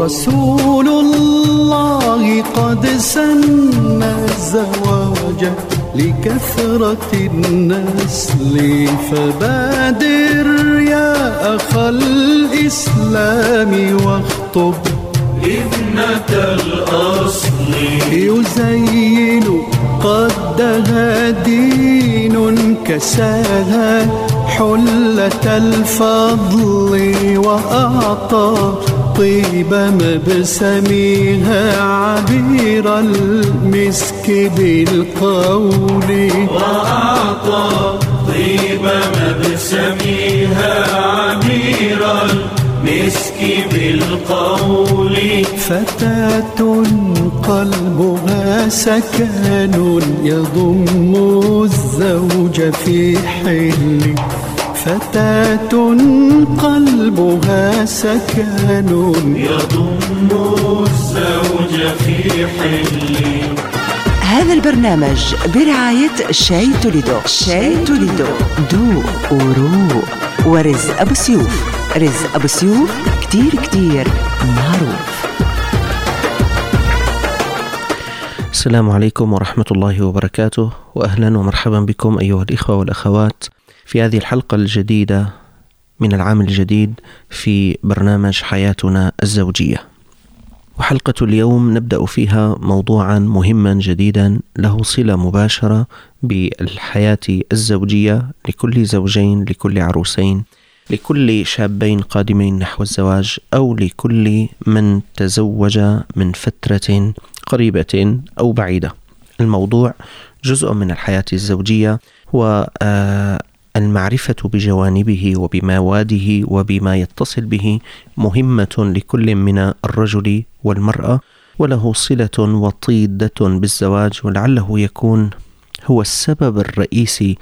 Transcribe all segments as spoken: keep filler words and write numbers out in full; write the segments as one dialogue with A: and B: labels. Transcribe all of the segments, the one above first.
A: رسول الله قد سن الزواج لكثرة النسل، فبادر يا أخ الإسلام واخطب ابنة الأصل. يزين قدها دين كساها حلة الفضل، وأعطى طيب مبسمها عبير المسك بالقول.
B: وأعطى طيب مبسمها عبير المسك بالقول.
A: فتاة قلبها سكن يضم الزوج في حل. فتاة قلبها سكن
B: يضم الزوج في حل.
C: هذا البرنامج برعاية شاي توليدو. شاي توليدو دو ورو ورزق أبو سيوف. رزق أبو سيوف كتير كتير معروف.
D: السلام عليكم ورحمة الله وبركاته، وأهلا ومرحبا بكم أيها الإخوة والأخوات في هذه الحلقة الجديدة من العام الجديد في برنامج حياتنا الزوجية. وحلقة اليوم نبدأ فيها موضوعا مهما جديدا له صلة مباشرة بالحياة الزوجية لكل زوجين، لكل عروسين، لكل شابين قادمين نحو الزواج، أو لكل من تزوج من فترة قريبة أو بعيدة. الموضوع جزء من الحياة الزوجية، والمعرفة بجوانبه وبمواده وبما يتصل به مهمة لكل من الرجل والمرأة، وله صلة وطيدة بالزواج، ولعله يكون هو السبب الرئيسي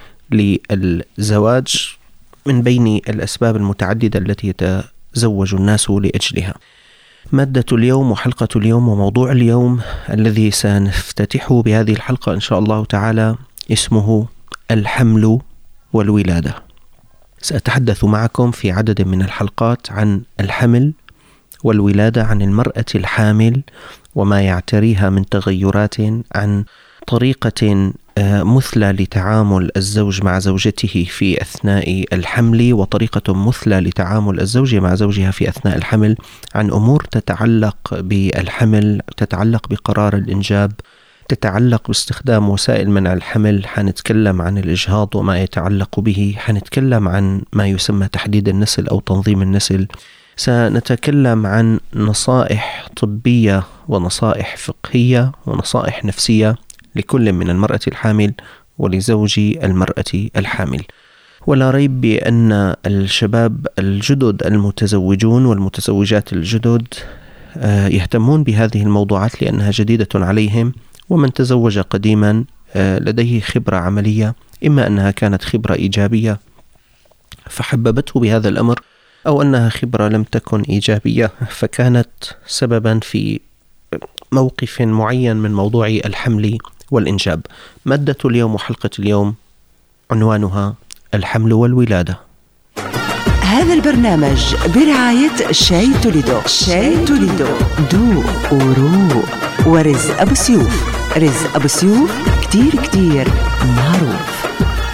D: للزواج من بين الأسباب المتعددة التي يتزوج الناس لأجلها. مادة اليوم وحلقة اليوم وموضوع اليوم الذي سنفتتحه بهذه الحلقة إن شاء الله تعالى اسمه الحمل والولادة. سأتحدث معكم في عدد من الحلقات عن الحمل والولادة، عن المرأة الحامل وما يعتريها من تغيرات، عن طريقة مثلى لتعامل الزوج مع زوجته في أثناء الحمل، وطريقة مثلى لتعامل الزوجة مع زوجها في أثناء الحمل، عن أمور تتعلق بالحمل، تتعلق بقرار الإنجاب، تتعلق باستخدام وسائل منع الحمل. حنتكلم عن الإجهاض وما يتعلق به، حنتكلم عن ما يسمى تحديد النسل أو تنظيم النسل، سنتكلم عن نصائح طبية ونصائح فقهية ونصائح نفسية لكل من المرأة الحامل ولزوج المرأة الحامل. ولا ريب بأن الشباب الجدد المتزوجون والمتزوجات الجدد يهتمون بهذه الموضوعات لأنها جديدة عليهم، ومن تزوج قديما لديه خبرة عملية، إما أنها كانت خبرة إيجابية فحببته بهذا الأمر، أو أنها خبرة لم تكن إيجابية فكانت سببا في موقف معين من موضوع الحمل والإنجاب. مادة اليوم وحلقة اليوم عنوانها الحمل والولادة.
C: هذا البرنامج برعاية شاي توليدو. شاي توليدو دو ورو ورزق أبو سيوف. رزق أبو سيوف كتير كتير معروف.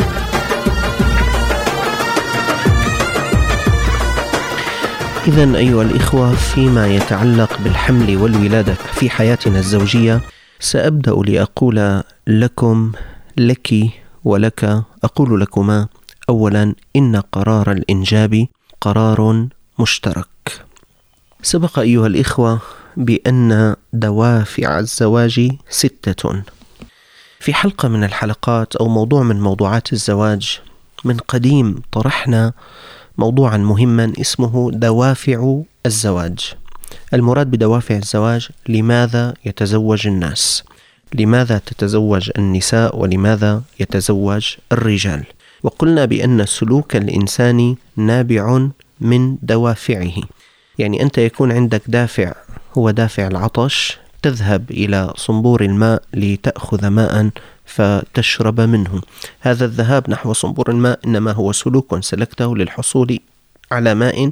D: إذن أيها الإخوة، فيما يتعلق بالحمل والولادة في حياتنا الزوجية، سأبدأ لأقول لكم، لك ولك، أقول لكما أولا إن قرار الإنجاب قرار مشترك. سبق أيها الإخوة بأن دوافع الزواج ستة. في حلقة من الحلقات أو موضوع من موضوعات الزواج من قديم طرحنا موضوعا مهما اسمه دوافع الزواج. المراد بدوافع الزواج لماذا يتزوج الناس، لماذا تتزوج النساء، ولماذا يتزوج الرجال. وقلنا بأن سلوك الإنسان نابع من دوافعه، يعني أنت يكون عندك دافع هو دافع العطش، تذهب إلى صنبور الماء لتأخذ ماء فتشرب منه. هذا الذهاب نحو صنبور الماء إنما هو سلوك سلكته للحصول على ماء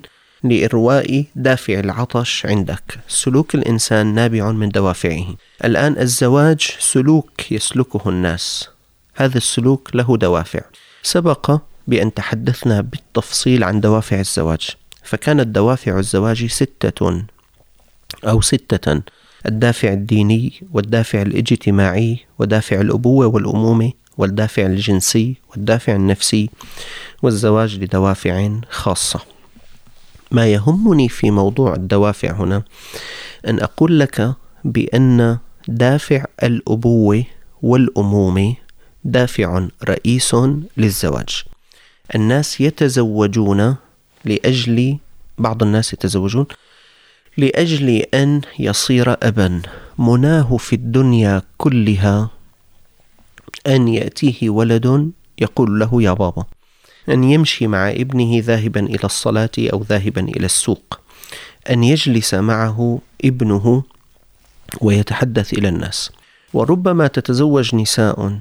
D: لإرواء دافع العطش عندك. سلوك الإنسان نابع من دوافعه. الآن الزواج سلوك يسلكه الناس، هذا السلوك له دوافع. سبق بأن تحدثنا بالتفصيل عن دوافع الزواج، فكانت دوافع الزواج ستة أو ستة: الدافع الديني، والدافع الاجتماعي، ودافع الأبوة والأمومة، والدافع الجنسي، والدافع النفسي، والزواج لدوافع خاصة. ما يهمني في موضوع الدوافع هنا أن أقول لك بأن دافع الأبوة والأمومة دافع رئيس للزواج. الناس يتزوجون لأجل بعض الناس يتزوجون لأجل أن يصير أبا. مناه في الدنيا كلها أن يأتيه ولد يقول له يا بابا، أن يمشي مع ابنه ذاهبا إلى الصلاة أو ذاهبا إلى السوق، أن يجلس معه ابنه ويتحدث إلى الناس. وربما تتزوج نساء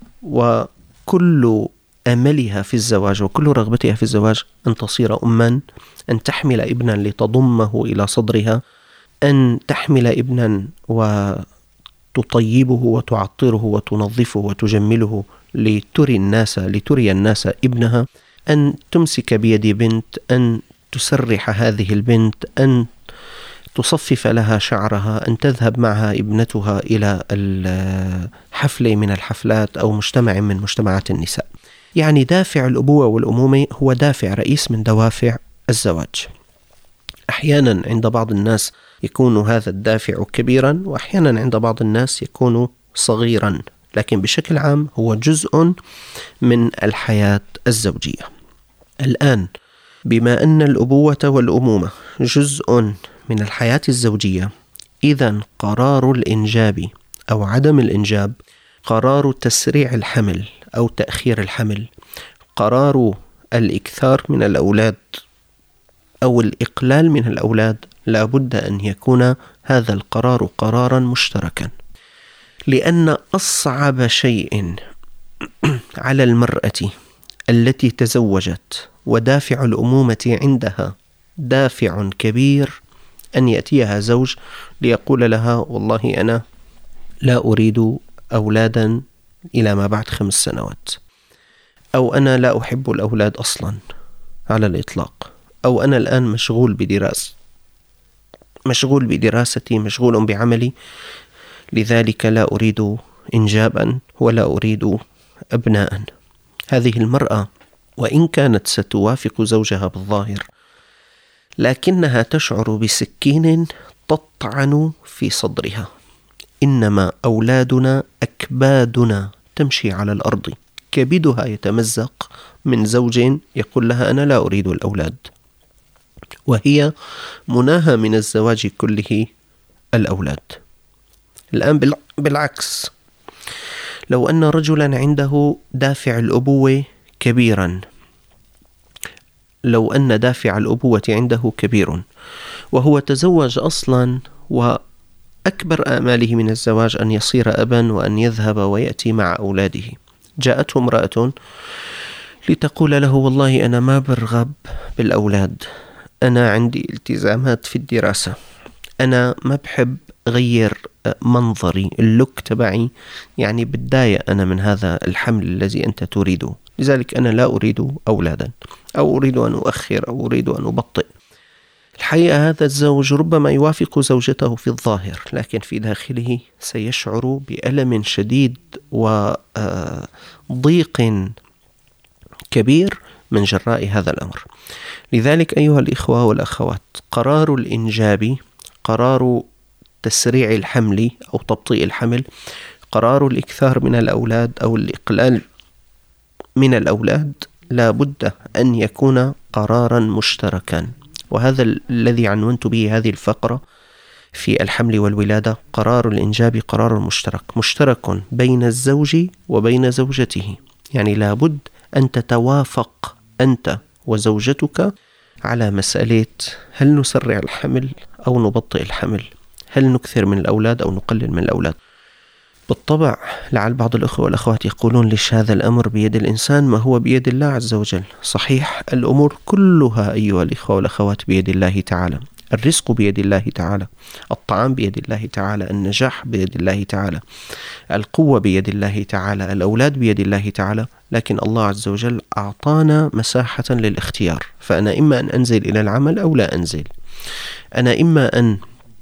D: وكل أملها في الزواج وكل رغبتها في الزواج أن تصير أما، أن تحمل ابنا لتضمه إلى صدرها، أن تحمل ابنا وتطيبه وتعطره وتنظفه وتجمله لتري الناس لتري الناس ابنها، أن تمسك بيد بنت، أن تسرح هذه البنت، أن تصفف لها شعرها، أن تذهب معها ابنتها إلى الحفلة من الحفلات أو مجتمع من مجتمعات النساء. يعني دافع الأبوة والأمومة هو دافع رئيس من دوافع الزواج. أحيانا عند بعض الناس يكون هذا الدافع كبيرا، وأحيانا عند بعض الناس يكون صغيرا، لكن بشكل عام هو جزء من الحياة الزوجية. الآن بما أن الأبوة والأمومة جزء من الحياة الزوجية، إذن قرار الإنجاب أو عدم الإنجاب، قرار تسريع الحمل أو تأخير الحمل، قرار الإكثار من الأولاد أو الإقلال من الأولاد، لا بد أن يكون هذا القرار قرارا مشتركا. لأن أصعب شيء على المرأة التي تزوجت ودافع الأمومة عندها دافع كبير أن يأتيها زوج ليقول لها والله أنا لا أريد أولادا إلى ما بعد خمس سنوات، أو أنا لا أحب الأولاد أصلا على الإطلاق، أو أنا الآن مشغول بدراسة مشغول بدراستي مشغول بعملي، لذلك لا أريد إنجابا ولا أريد أبناء. هذه المرأة وإن كانت ستوافق زوجها بالظاهر، لكنها تشعر بسكين تطعن في صدرها. إنما أولادنا أكبادنا تمشي على الأرض، كبدها يتمزق من زوج يقول لها أنا لا أريد الأولاد، وهي مناهى من الزواج كله الأولاد. الآن بالعكس، لو أن رجلا عنده دافع الأبوة كبيرا، لو أن دافع الأبوة عنده كبير وهو تزوج أصلا، وأكبر آماله من الزواج أن يصير أبا وأن يذهب ويأتي مع أولاده، جاءته امرأة لتقول له والله أنا ما برغب بالأولاد، أنا عندي التزامات في الدراسة، أنا ما بحب غير منظري، اللوك تبعي يعني بتضايق أنا من هذا الحمل الذي أنت تريده، لذلك أنا لا أريد أولادا، أو أريد أن أؤخر، أو أريد أن أبطئ. الحقيقة هذا الزوج ربما يوافق زوجته في الظاهر، لكن في داخله سيشعر بألم شديد وضيق كبير من جراء هذا الأمر. لذلك أيها الإخوة والأخوات، قرار الإنجاب، قرار تسريع الحمل أو تبطيء الحمل، قرار الإكثار من الأولاد أو الإقلال من الأولاد، لا بد أن يكون قرارا مشتركا. وهذا الذي عنونت به هذه الفقرة في الحمل والولادة. قرار الإنجاب قرار مشترك، مشترك بين الزوج وبين زوجته، يعني لا بد أن تتوافق أنت وزوجتك على مسألة هل نسرع الحمل أو نبطئ الحمل، هل نكثر من الأولاد أو نقلل من الأولاد. بالطبع لعل بعض الأخوة والأخوات يقولون ليش هذا الأمر بيد الإنسان ما هو بيد الله عز وجل. صحيح، الأمور كلها أيها الإخوة والأخوات بيد الله تعالى. الرزق بيد الله تعالى، الطعام بيد الله تعالى، النجاح بيد الله تعالى، القوة بيد الله تعالى، الأولاد بيد الله تعالى، لكن الله عز وجل أعطانا مساحة للاختيار. فأنا إما أن أنزل إلى العمل أو لا أنزل، أنا إما أن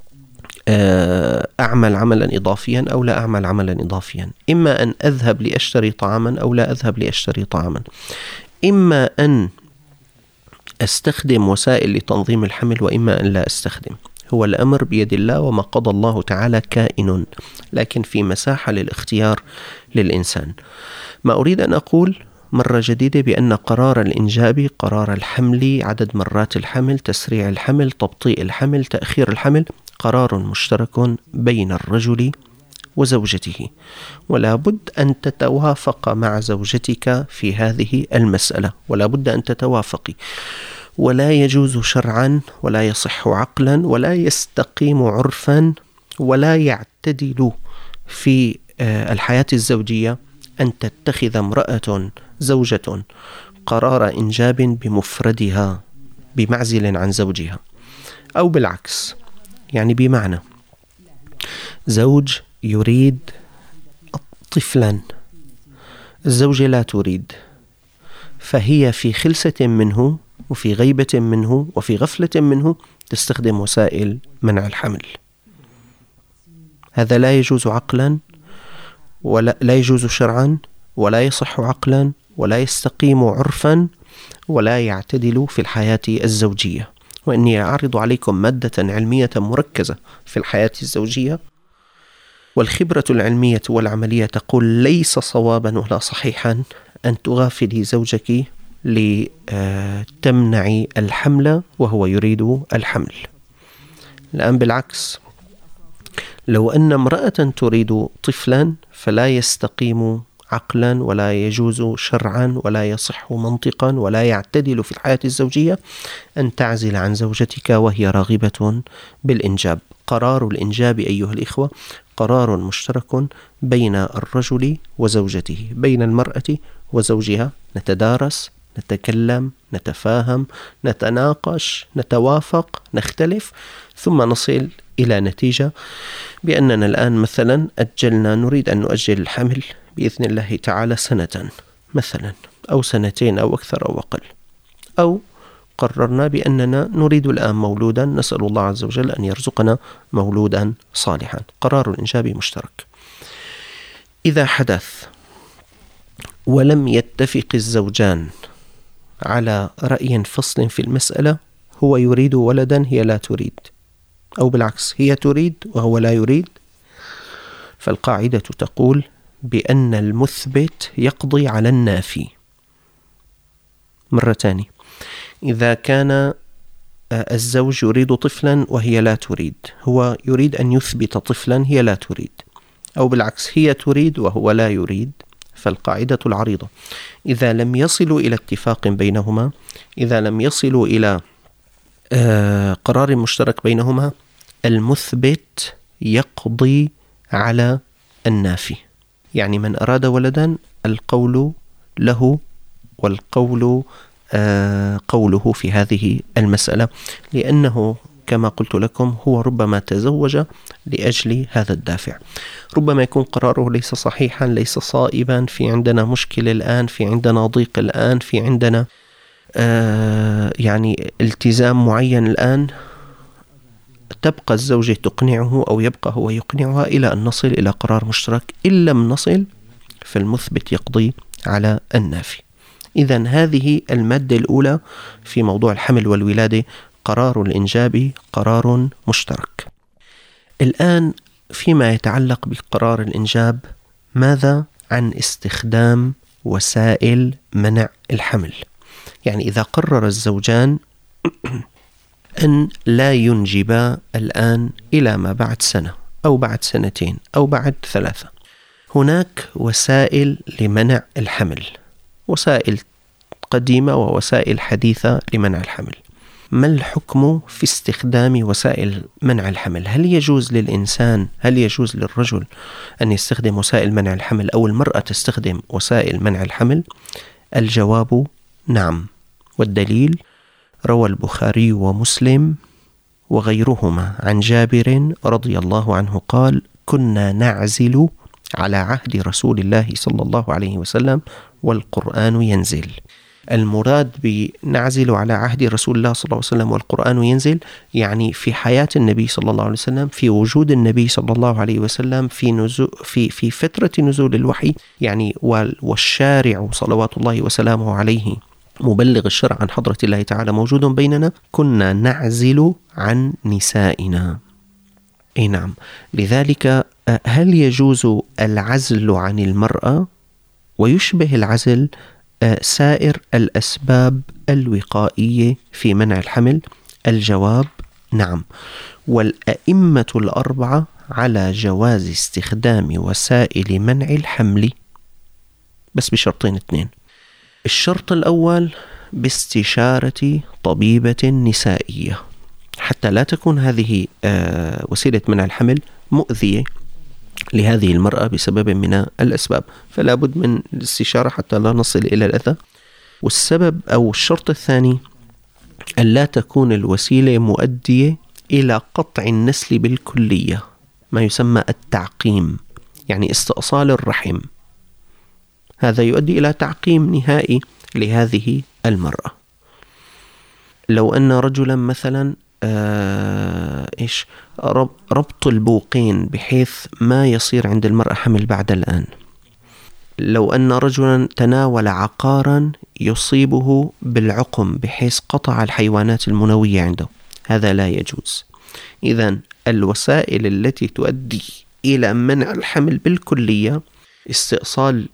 D: أعمل عملا إضافيا أو لا أعمل عملا إضافيا، إما أن أذهب لأشتري طعاما أو لا أذهب لأشتري طعاما، إما أن أستخدم وسائل لتنظيم الحمل وإما أن لا أستخدم. هو الأمر بيد الله، وما قضى الله تعالى كائن، لكن في مساحة للاختيار للإنسان. ما أريد أن أقول مرة جديدة بأن قرار الإنجاب، قرار الحمل، عدد مرات الحمل، تسريع الحمل، تبطيء الحمل، تأخير الحمل، قرار مشترك بين الرجل وزوجته، ولا بد أن تتوافق مع زوجتك في هذه المسألة، ولا بد أن تتوافقي. ولا يجوز شرعا ولا يصح عقلا ولا يستقيم عرفا ولا يعتدل في الحياة الزوجية أن تتخذ امرأة زوجة قرار إنجاب بمفردها بمعزل عن زوجها، أو بالعكس. يعني بمعنى زوج يريد طفلا، الزوجة لا تريد، فهي في خلسة منه وفي غيبة منه وفي غفلة منه تستخدم وسائل منع الحمل. هذا لا يجوز عقلا ولا لا يجوز شرعا ولا يصح عقلا ولا يستقيم عرفا ولا يعتدل في الحياة الزوجية. وإني أعرض عليكم مادة علمية مركزة في الحياة الزوجية، والخبرة العلمية والعملية تقول ليس صوابا ولا صحيحا أن تغافلي زوجك لتمنعي الحمل وهو يريد الحمل. الآن بالعكس، لو أن امرأة تريد طفلا فلا يستقيم عقلا ولا يجوز شرعا ولا يصح منطقا ولا يعتدل في الحياة الزوجية أن تعزل عن زوجتك وهي راغبة بالإنجاب. قرار الإنجاب أيها الإخوة قرار مشترك بين الرجل وزوجته، بين المرأة وزوجها. نتدارس، نتكلم، نتفاهم، نتناقش، نتوافق، نختلف، ثم نصل إلى نتيجة بأننا الآن مثلا أجلنا، نريد أن نؤجل الحمل بإذن الله تعالى سنة مثلا، أو سنتين أو أكثر أو أقل، أو قررنا بأننا نريد الآن مولودا، نسأل الله عز وجل أن يرزقنا مولودا صالحا. قرار الإنجاب مشترك. إذا حدث ولم يتفق الزوجان على رأي فصل في المسألة، هو يريد ولدا هي لا تريد، أو بالعكس هي تريد وهو لا يريد، فالقاعدة تقول بأن المثبت يقضي على النافي. مرة تانية، إذا كان الزوج يريد طفلا وهي لا تريد، هو يريد أن يثبت طفلا هي لا تريد، أو بالعكس هي تريد وهو لا يريد، فالقاعدة العريضة إذا لم يصلوا إلى اتفاق بينهما، إذا لم يصلوا إلى قرار مشترك بينهما، المثبت يقضي على النافي. يعني من أراد ولدا القول له، والقول آه قوله في هذه المسألة، لأنه كما قلت لكم هو ربما تزوج لأجل هذا الدافع. ربما يكون قراره ليس صحيحا، ليس صائبا، في عندنا مشكلة الآن، في عندنا ضيق الآن، في عندنا آه يعني التزام معين الآن، تبقى الزوجة تقنعه أو يبقى هو يقنعها إلى أن نصل إلى قرار مشترك. إن لم نصل فالمثبت يقضي على النافي. إذن هذه المادة الأولى في موضوع الحمل والولادة، قرار الإنجاب قرار مشترك. الآن فيما يتعلق بقرار الإنجاب، ماذا عن استخدام وسائل منع الحمل؟ يعني إذا قرر الزوجان أن لا ينجبا الآن إلى ما بعد سنة أو بعد سنتين أو بعد ثلاثة، هناك وسائل لمنع الحمل، وسائل قديمة ووسائل حديثة لمنع الحمل. ما الحكم في استخدام وسائل منع الحمل؟ هل يجوز للإنسان هل يجوز للرجل أن يستخدم وسائل منع الحمل أو المرأة تستخدم وسائل منع الحمل؟ الجواب نعم، والدليل روى البخاري ومسلم وغيرهما عن جابر رضي الله عنه قال: كنا نعزل على عهد رسول الله صلى الله عليه وسلم والقرآن ينزل. المراد بنعزل على عهد رسول الله صلى الله عليه وسلم والقرآن ينزل يعني في حياة النبي صلى الله عليه وسلم، في وجود النبي صلى الله عليه وسلم، في نزول في في فترة نزول الوحي يعني، والشارع صلوات الله وسلامه عليه مبلغ الشرع عن حضرة الله تعالى موجود بيننا، كنا نعزل عن نسائنا. اي نعم. لذلك هل يجوز العزل عن المرأة؟ ويشبه العزل سائر الأسباب الوقائية في منع الحمل؟ الجواب نعم، والأئمة الأربعة على جواز استخدام وسائل منع الحمل، بس بشرطين اثنين. الشرط الأول باستشارة طبيبة نسائية حتى لا تكون هذه وسيلة منع الحمل مؤذية لهذه المرأة بسبب من الأسباب، فلا بد من الاستشارة حتى لا نصل إلى الأذى. والسبب أو الشرط الثاني أن لا تكون الوسيلة مؤدية إلى قطع النسل بالكلية، ما يسمى التعقيم، يعني استئصال الرحم، هذا يؤدي إلى تعقيم نهائي لهذه المرأة. لو أن رجلا مثلا آه إيش ربط البوقين بحيث ما يصير عند المرأة حمل بعد الآن. لو أن رجلا تناول عقارا يصيبه بالعقم بحيث قطع الحيوانات المنوية عنده، هذا لا يجوز. إذن الوسائل التي تؤدي إلى منع الحمل بالكلية استئصال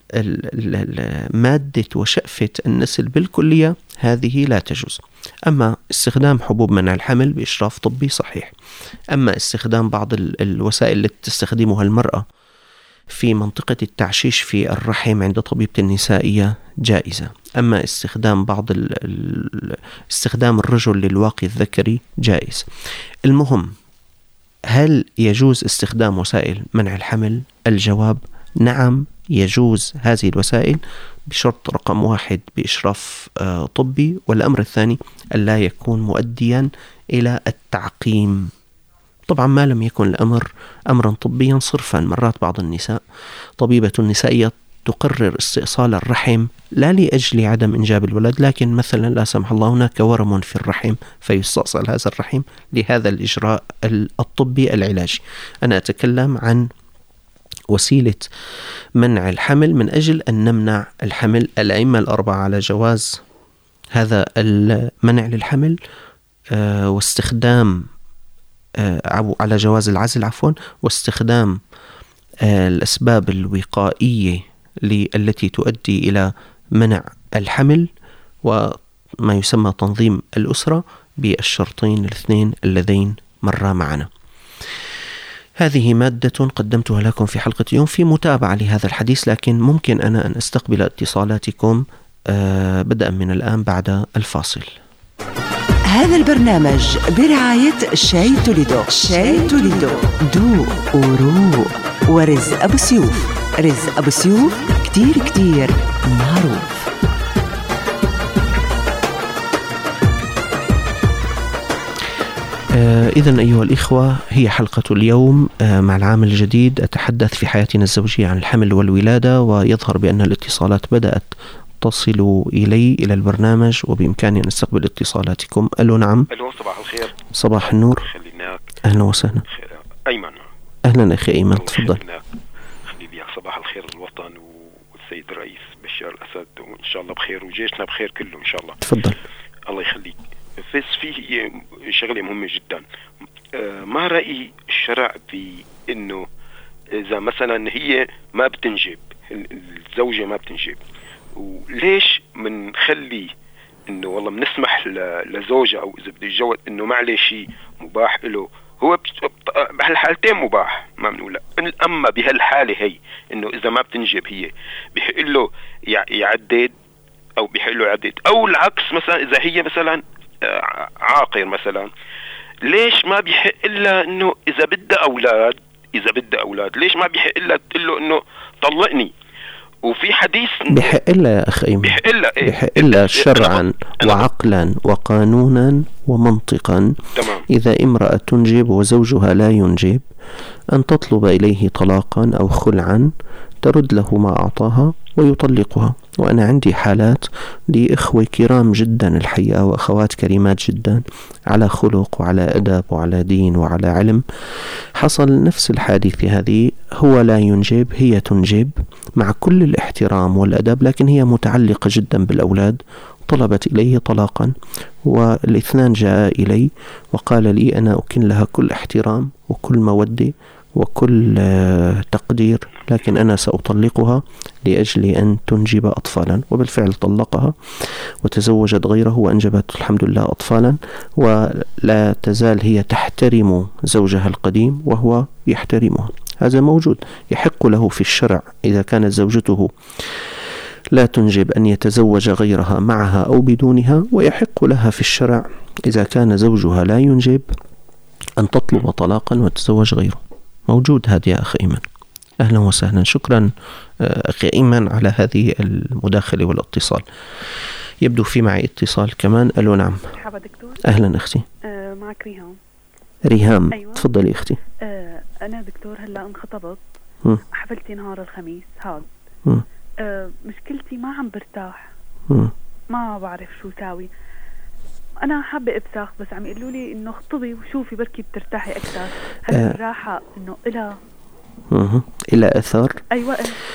D: مادة وشأفة النسل بالكلية، هذه لا تجوز. أما استخدام حبوب منع الحمل بإشراف طبي صحيح. أما استخدام بعض الوسائل التي تستخدمها المرأة في منطقة التعشيش في الرحم عند طبيبة النسائية جائزة. أما استخدام بعض ال ال استخدام الرجل للواقي الذكري جائز. المهم، هل يجوز استخدام وسائل منع الحمل؟ الجواب نعم، يجوز هذه الوسائل بشرط رقم واحد بإشراف طبي، والأمر الثاني ألا يكون مؤديا إلى التعقيم. طبعا ما لم يكن الأمر أمرا طبيا صرفا. مرات بعض النساء طبيبة نسائية تقرر استئصال الرحم لا لأجل عدم إنجاب الولد، لكن مثلا لا سمح الله هناك ورم في الرحم فيستأصل هذا الرحم لهذا الإجراء الطبي العلاجي. أنا أتكلم عن وسيلة منع الحمل من أجل أن نمنع الحمل. الأئمة الأربعة على جواز هذا المنع للحمل آه واستخدام آه على جواز العزل عفوا واستخدام آه الأسباب الوقائية التي تؤدي إلى منع الحمل وما يسمى تنظيم الأسرة بالشرطين الاثنين اللذين مرا معنا. هذه مادة قدمتها لكم في حلقة اليوم في متابعة لهذا الحديث، لكن ممكن أنا أن أستقبل اتصالاتكم آه بدءا من الآن بعد الفاصل.
C: هذا البرنامج برعاية شاي توليدو. شاي توليدو دو وروق ورزق أبو سيوف. رزق أبو سيوف كتير كتير معروف.
D: آه إذن أيها الإخوة، هي حلقة اليوم آه مع العام الجديد أتحدث في حياتنا الزوجية عن الحمل والولادة، ويظهر بأن الاتصالات بدأت تصل إلي إلى البرنامج وبإمكاني أن أستقبل اتصالاتكم. ألو نعم.
E: ألو صباح الخير.
D: صباح النور.
E: خليناك.
D: أهلا وسهلا.
E: أيمن.
D: أهلا أخي أيمن، تفضل.
E: خليني صباح الخير للوطن والسيد الرئيس بشار الأسد، وإن شاء الله بخير وجيشنا بخير كله إن شاء الله.
D: تفضل.
E: الله يخليك. بس في شغلة مهمة جدا، ما رأي الشرع بأنه إذا مثلا هي ما بتنجب، الزوجة ما بتنجب، وليش منخلي إنه والله بنسمح لزوجة أو إذا بده يتجوز إنه معلش شيء مباح له، هو بهالحالتين مباح ما بنقول لا. أما بهالحالة هي إنه إذا ما بتنجب هي بيحق له يعدد أو بيحق له يعدد، أو العكس مثلا إذا هي مثلا عاقر مثلا، ليش ما بيحق إلا إنه إذا بدها أولاد إذا بدها أولاد ليش ما بيحق إلا تقول له إنه طلقني؟ وفي حديث
D: بحق إلا يا أخي أيمن،
E: بحق إلا إيه؟
D: بحق إلا شرعا وعقلا وقانونا ومنطقا.
E: تمام.
D: إذا امرأة تنجب وزوجها لا ينجب أن تطلب إليه طلاقا أو خلعا ترد له ما أعطاها ويطلقها. وأنا عندي حالات لإخوة كرام جدا الحقيقة وأخوات كريمات جدا على خلق وعلى أدب وعلى دين وعلى علم، حصل نفس الحادثة هذه، هو لا ينجب هي تنجب مع كل الاحترام والأدب، لكن هي متعلقة جدا بالأولاد، طلبت إليه طلاقا، والاثنان جاء إلي وقال لي أنا أكن لها كل احترام وكل مودة وكل تقدير، لكن أنا سأطلقها لأجل أن تنجب أطفالا. وبالفعل طلقها وتزوجت غيره وأنجبت الحمد لله أطفالا، ولا تزال هي تحترم زوجها القديم وهو يحترمها. هذا موجود، يحق له في الشرع إذا كانت زوجته لا تنجب أن يتزوج غيرها معها أو بدونها، ويحق لها في الشرع إذا كان زوجها لا ينجب أن تطلب طلاقا وتتزوج غيره. موجود هذا يا أخي إيمن. أهلا وسهلا، شكرا أخي إيمن على هذه المداخلة والاتصال. يبدو في معي اتصال كمان. ألو نعم.
F: مرحبا دكتور.
D: أهلا أختي.
F: أه معك ريهام.
D: ريهام.
F: أيوة.
D: تفضلي أختي.
F: أه أنا دكتور هلأ انخطبت، حفلتي نهار الخميس هذا. أه مشكلتي ما عم برتاح، م. ما بعرف شو ساوي. أنا حابة إبساخ بس عم يقولوا لي إنه خطبي وشوفي بركي بترتاحي أكثر. هل أه الراحة إنه إلها
D: اها إلى أثر؟
F: أيوة.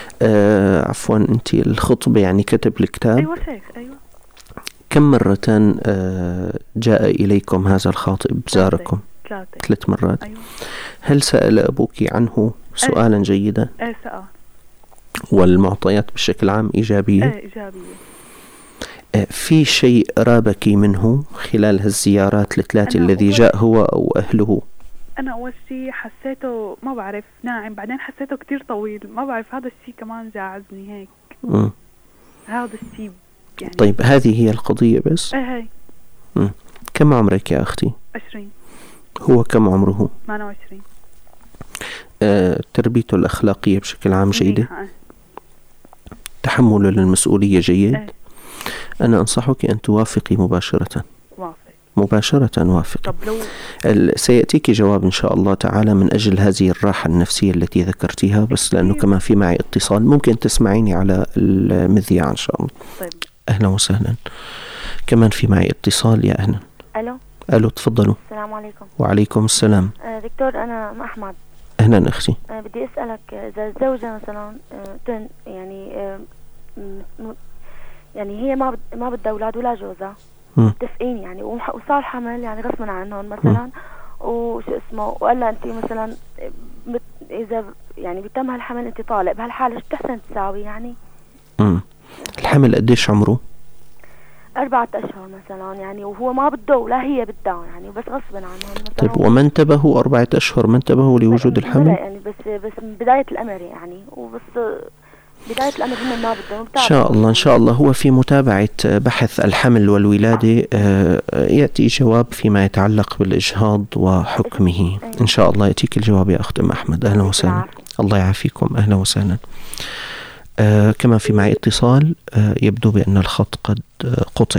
D: أه عفوا أنت الخطبة يعني كتب الكتاب؟
F: أيوة شيخ. أيوة.
D: كم مرة أه جاء إليكم هذا الخاطب زاركم؟
F: ثلاثة.
D: ثلاث مرات.
F: أيوة.
D: هل سأل أبوك عنه سؤالا
F: أيه.
D: جيدا؟
F: ايه سأل.
D: والمعطيات بشكل عام إيجابية؟
F: ايه إيجابية.
D: أه في شيء رابك منه خلال هالزيارات الثلاثة الذي جاء هو أو أهله؟
F: أنا أول شيء حسيته ما بعرف ناعم، بعدين حسيته كتير طويل، ما بعرف هذا الشيء كمان جاعزني هيك. م. هذا الشيء يعني.
D: طيب هذه هي القضية بس؟
F: ايه هي.
D: م. كم عمرك يا أختي؟
F: عشرين.
D: هو كم عمره؟
F: ثمانية وعشرين.
D: آه، تربيته الأخلاقية بشكل عام جيدة؟
F: اه.
D: تحمله للمسؤولية جيد؟
F: اه.
D: أنا أنصحك أن توافقي مباشرة.
F: وافق.
D: مباشرة وافق.
F: طب لو
D: سيأتيك جواب إن شاء الله تعالى من أجل هذه الراحة النفسية التي ذكرتيها، بس لأنه كمان في معي اتصال ممكن تسمعيني على المذياع إن شاء الله.
F: طيب.
D: أهلا وسهلا. كمان في معي اتصال. يا أهلا.
G: ألو.
D: ألو تفضلوا.
G: السلام عليكم.
D: وعليكم السلام.
G: آه دكتور أنا أحمد.
D: أهلا أختي.
G: آه بدي أسألك إذا الزوجة مثلا آه تن يعني آه م يعني هي ما بد ما بدها أولاد ولا جوزها متفقين يعني وصار حمل يعني غصبا عنهم مثلا وشو اسمه، وقال أنت مثلا إذا يعني بتم هالحمل أنت طالق، بهالحالة شو بتحسن تساوي يعني؟
D: امم الحمل قديش عمره؟
G: أربعة أشهر مثلا يعني، وهو ما بده ولا هي بدها يعني، بس غصبا عنهم مثلا.
D: طيب وما انتبهوا أربعة أشهر ما انتبهوا لوجود الحمل؟
G: يعني بس بس من بداية الأمر يعني، وبس بداية الأمر هم ما بدهم.
D: إن شاء الله إن شاء الله هو في متابعة بحث الحمل والولادة يأتي جواب فيما يتعلق بالإجهاض وحكمه. إن شاء الله يأتيك الجواب يا أخت أم أحمد. أهلا وسهلا. الله يعافيكم. أهلا وسهلا. آه كما في معي اتصال. آه يبدو بأن الخط قد آه قطع.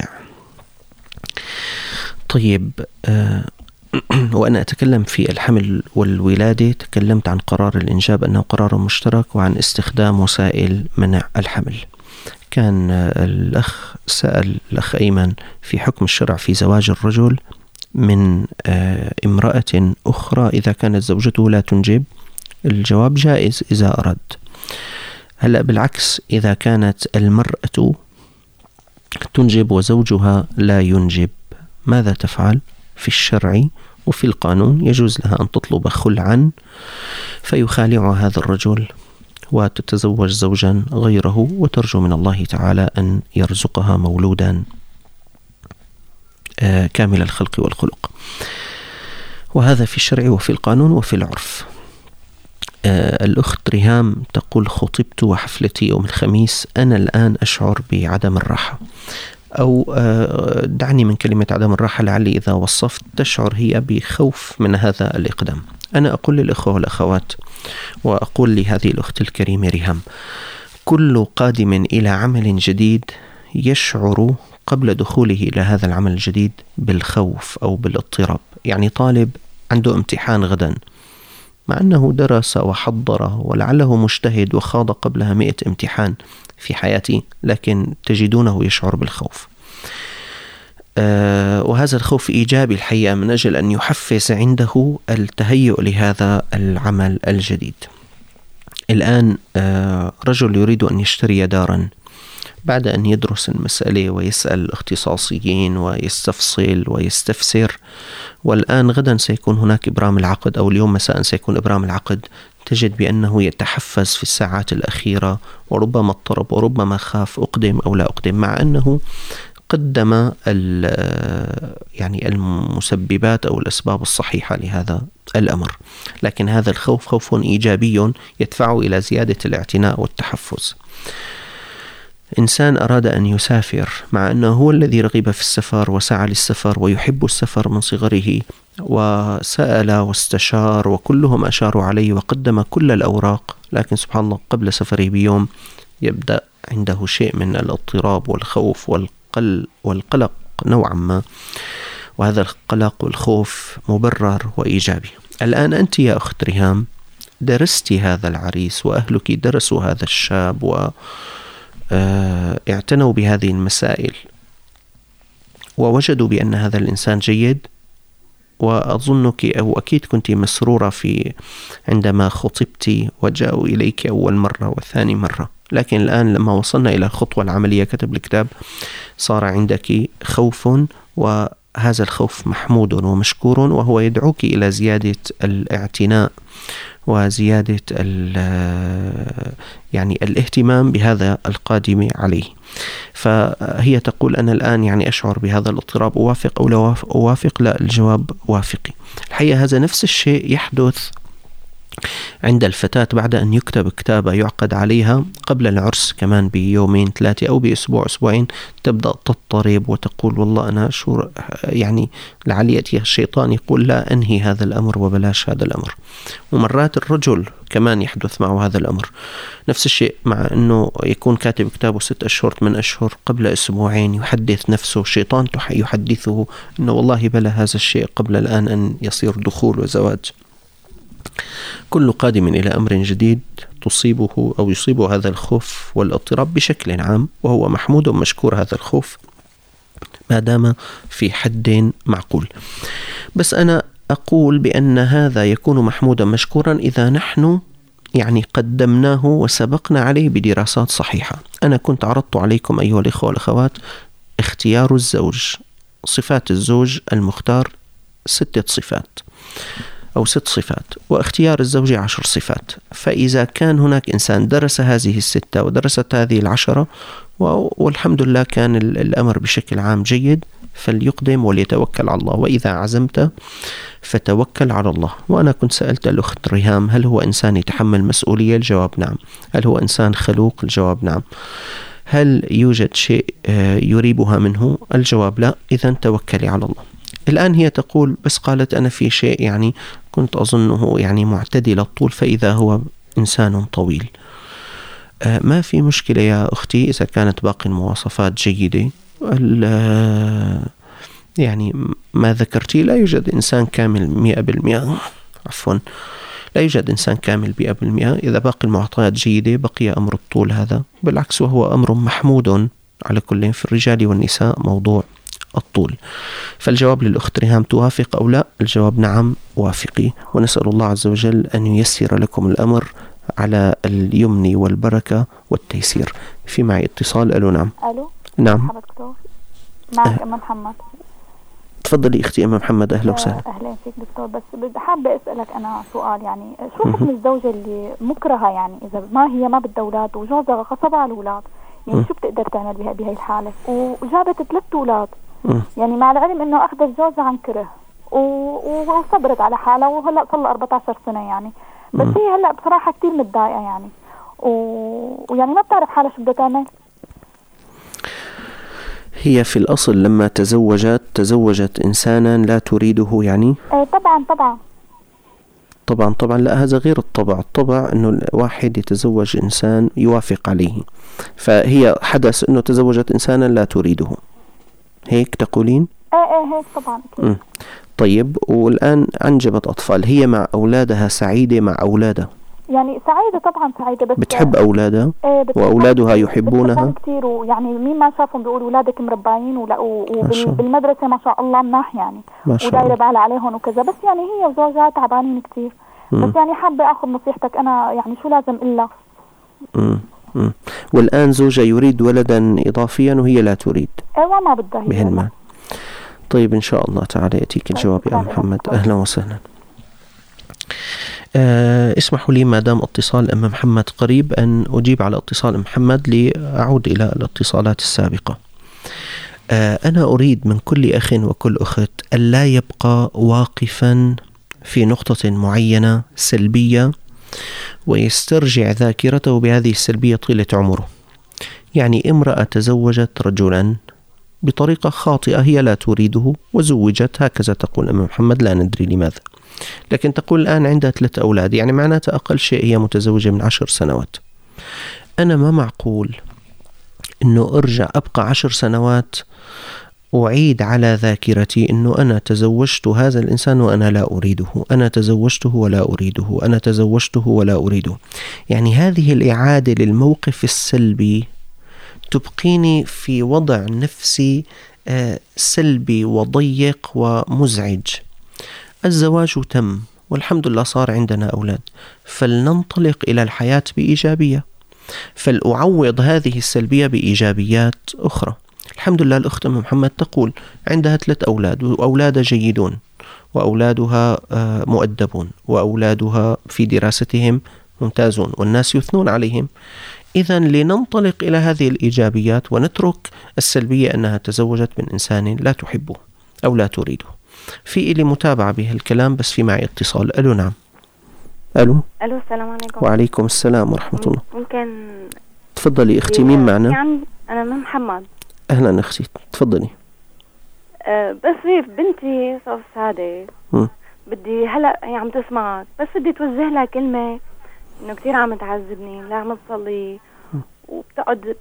D: طيب آه وأنا أتكلم في الحمل والولادة تكلمت عن قرار الإنجاب أنه قرار مشترك، وعن استخدام وسائل منع الحمل. كان آه الأخ سأل الأخ أيمن في حكم الشرع في زواج الرجل من آه امرأة أخرى إذا كانت زوجته لا تنجب. الجواب جائز إذا أراد. هلأ بالعكس إذا كانت المرأة تنجب وزوجها لا ينجب ماذا تفعل؟ في الشرع وفي القانون يجوز لها أن تطلب خلعا فيخالع هذا الرجل وتتزوج زوجا غيره، وترجو من الله تعالى أن يرزقها مولودا كامل الخلق والخلق. وهذا في الشرع وفي القانون وفي العرف. آه الأخت ريهام تقول خطبت وحفلتي يوم الخميس، أنا الآن أشعر بعدم الراحة. أو دعني من كلمة عدم الراحة لعلي إذا وصفت تشعر هي بخوف من هذا الإقدام. أنا أقول للإخوة والأخوات وأقول لهذه الأخت الكريمة ريهام، كل قادم إلى عمل جديد يشعر قبل دخوله إلى هذا العمل الجديد بالخوف أو بالاضطراب. يعني طالب عنده امتحان غدا مع أنه درس وحضر ولعله مجتهد وخاض قبلها مئة امتحان في حياته، لكن تجدونه يشعر بالخوف. آه وهذا الخوف إيجابي الحقيقة من أجل أن يحفز عنده التهيؤ لهذا العمل الجديد. الآن آه رجل يريد أن يشتري دارا بعد أن يدرس المسألة ويسأل الاختصاصيين ويستفصل ويستفسر، والآن غدا سيكون هناك إبرام العقد أو اليوم مساء سيكون إبرام العقد، تجد بأنه يتحفز في الساعات الأخيرة وربما اضطرب وربما خاف أقدم أو لا أقدم، مع أنه قدم يعني المسببات أو الأسباب الصحيحة لهذا الأمر، لكن هذا الخوف خوف إيجابي يدفعه إلى زيادة الاعتناء والتحفز. إنسان أراد أن يسافر مع أنه هو الذي رغب في السفر وسعى للسفر ويحب السفر من صغره، وسأل واستشار وكلهم أشاروا عليه وقدم كل الأوراق، لكن سبحان الله قبل سفره بيوم يبدأ عنده شيء من الاضطراب والخوف والقل والقلق نوعا ما، وهذا القلق والخوف مبرر وإيجابي. الآن أنت يا أخت ريهام درستي هذا العريس وأهلك درسوا هذا الشاب و اعتنوا بهذه المسائل ووجدوا بأن هذا الإنسان جيد، وأظنك أو أكيد كنت مسرورة في عندما خطبتي وجاءوا إليك أول مرة وثاني مرة، لكن الآن لما وصلنا إلى الخطوة العملية كتب الكتاب صار عندك خوف، وهذا الخوف محمود ومشكور، وهو يدعوك إلى زيادة الاعتناء وزيادة يعني الاهتمام بهذا القادم عليه. فهي تقول أنا الآن يعني أشعر بهذا الاضطراب، أوافق أو لا أوافق؟ لا، الجواب وافقي. الحقيقة هذا نفس الشيء يحدث عند الفتاة بعد أن يكتب كتابة يعقد عليها قبل العرس كمان بيومين ثلاثة أو بأسبوع أسبوعين، تبدأ تضطرب وتقول والله أنا شو يعني لعل يأتي الشيطان يقول لا أنهي هذا الأمر وبلاش هذا الأمر. ومرات الرجل كمان يحدث معه هذا الأمر نفس الشيء، مع أنه يكون كاتب كتابه ست أشهر من أشهر قبل أسبوعين يحدث نفسه الشيطان يحدثه أنه والله بلا هذا الشيء قبل الآن أن يصير دخول وزواج. كل قادم إلى أمر جديد تصيبه أو يصيبه هذا الخوف والاضطراب بشكل عام، وهو محمود ومشكور هذا الخوف ما دام في حد معقول. بس أنا أقول بأن هذا يكون محمودا مشكورا إذا نحن يعني قدمناه وسبقنا عليه بدراسات صحيحة. أنا كنت عرضت عليكم أيها الإخوة والأخوات اختيار الزوج، صفات الزوج المختار ستة صفات أو ست صفات، واختيار الزوجة عشر صفات. فإذا كان هناك إنسان درس هذه الستة ودرست هذه العشرة والحمد لله كان الأمر بشكل عام جيد، فليقدم وليتوكل على الله. وإذا عزمت فتوكل على الله. وأنا كنت سألت الأخت ريهام هل هو إنسان يتحمل مسؤولية؟ الجواب نعم. هل هو إنسان خلوق؟ الجواب نعم. هل يوجد شيء يريبها منه؟ الجواب لا. إذن توكلي على الله. الآن هي تقول بس قالت أنا في شيء يعني كنت أظنه يعني معتدل الطول فإذا هو إنسان طويل. آه ما في مشكلة يا أختي إذا كانت باقي المواصفات جيدة. يعني ما ذكرتي لا يوجد إنسان كامل مئة بالمئة، عفوا لا يوجد إنسان كامل مئة بالمئة. إذا باقي المعطيات جيدة بقي أمر الطول هذا، بالعكس وهو أمر محمود على كل في الرجال والنساء موضوع الطول. فالجواب للأخت ريهام توافق أو لا؟ الجواب نعم وافقي، ونسأل الله عز وجل أن ييسر لكم الأمر على اليمن والبركة والتيسير. في معي اتصال. ألو. نعم.
G: ألو.
D: نعم.
G: معك أم محمد.
D: تفضلي أختي أم محمد. أهلا وسهلا.
G: أهلا فيك دكتور. بس حابة أسألك أنا سؤال، يعني شو حكم الزوجة اللي مكرهة، يعني إذا ما هي ما بدها أولاد وجوزها غصبها على الأولاد، يعني شو بتقدر تعمل بها بهاي الحالة؟ وجابت ثلاث أولاد يعني مع العلم إنه أخذ الجوز عن كره وصبرت على حالها، وهلأ صار لها أربعة عشر سنة يعني. بس هي هلأ بصراحة كتير متضايقة يعني و... ويعني ما بتعرف حالها شو بدها تعمل.
D: هي في الأصل لما تزوجت تزوجت إنسانا لا تريده يعني؟
H: آه طبعا طبعا
D: طبعا طبعا لا، هذا غير الطبع. الطبع أنه الواحد يتزوج إنسان يوافق عليه، فهي حدث أنه تزوجت إنسانا لا تريده، هيك تقولين؟
H: ايه ايه هيك طبعا.
D: م. طيب، والآن أنجبت أطفال، هي مع أولادها سعيدة مع أولادها؟
H: يعني سعيدة طبعا سعيدة، بس
D: بتحب أولادها؟
H: ايه بتحب
D: وأولادها يحبونها
H: كثير، ويعني مين ما شافهم بيقول أولادك مربعين، ولا وبالمدرسة ما شاء الله مناح يعني، ودايرة بالها عليهم وكذا، بس يعني هي وزوجها تعبانين كثير. بس يعني حابة أخذ نصيحتك أنا، يعني شو لازم إلا.
D: امم امم والآن زوجها يريد ولدا إضافيا وهي لا تريد.
H: ايوه ما بدها هي
D: بهالمال. طيب إن شاء الله تعالى يأتيك الجواب يا محمد. أهلا وسهلا. أه اسمحوا لي ما دام اتصال أم محمد قريب أن أجيب على اتصال محمد لأعود إلى الاتصالات السابقة. أه أنا أريد من كل أخ وكل أخت ألا يبقى واقفا في نقطة معينة سلبية ويسترجع ذاكرته بهذه السلبية طيلة عمره. يعني امرأة تزوجت رجلا بطريقة خاطئة، هي لا تريده وزوجت، هكذا تقول أم محمد، لا ندري لماذا، لكن تقول الآن عندها ثلاث أولاد، يعني معناتها أقل شيء هي متزوجة من عشر سنوات. أنا ما معقول أنه أرجع أبقى عشر سنوات أعيد على ذاكرتي أنه أنا تزوجت هذا الإنسان وأنا لا أريده، أنا تزوجته ولا أريده، أنا تزوجته ولا أريده. يعني هذه الإعادة للموقف السلبي تبقيني في وضع نفسي سلبي وضيق ومزعج. الزواج تم والحمد لله صار عندنا أولاد، فلننطلق إلى الحياة بإيجابية، فلأعوض هذه السلبية بإيجابيات أخرى. الحمد لله الأخت أم محمد تقول عندها ثلاث أولاد وأولادها جيدون وأولادها مؤدبون وأولادها في دراستهم ممتازون والناس يثنون عليهم. إذن لننطلق إلى هذه الإيجابيات ونترك السلبية أنها تزوجت من إنسان لا تحبه أو لا تريده. في إلي متابعة بهالكلام بس في معي اتصال. ألو نعم. ألو.
G: ألو السلام عليكم.
D: وعليكم السلام ورحمة الله.
G: ممكن
D: تفضلي أختي، مين معنا؟
G: يعني أنا من محمد.
D: أهلا أختي تفضلي.
G: أه بس هي بنتي صف سادة، بدي هلأ هي عم تسمعك، بس بدي توجه لها كلمة إنه كتير عم تعذبني، لا عم تصلي وبتقعد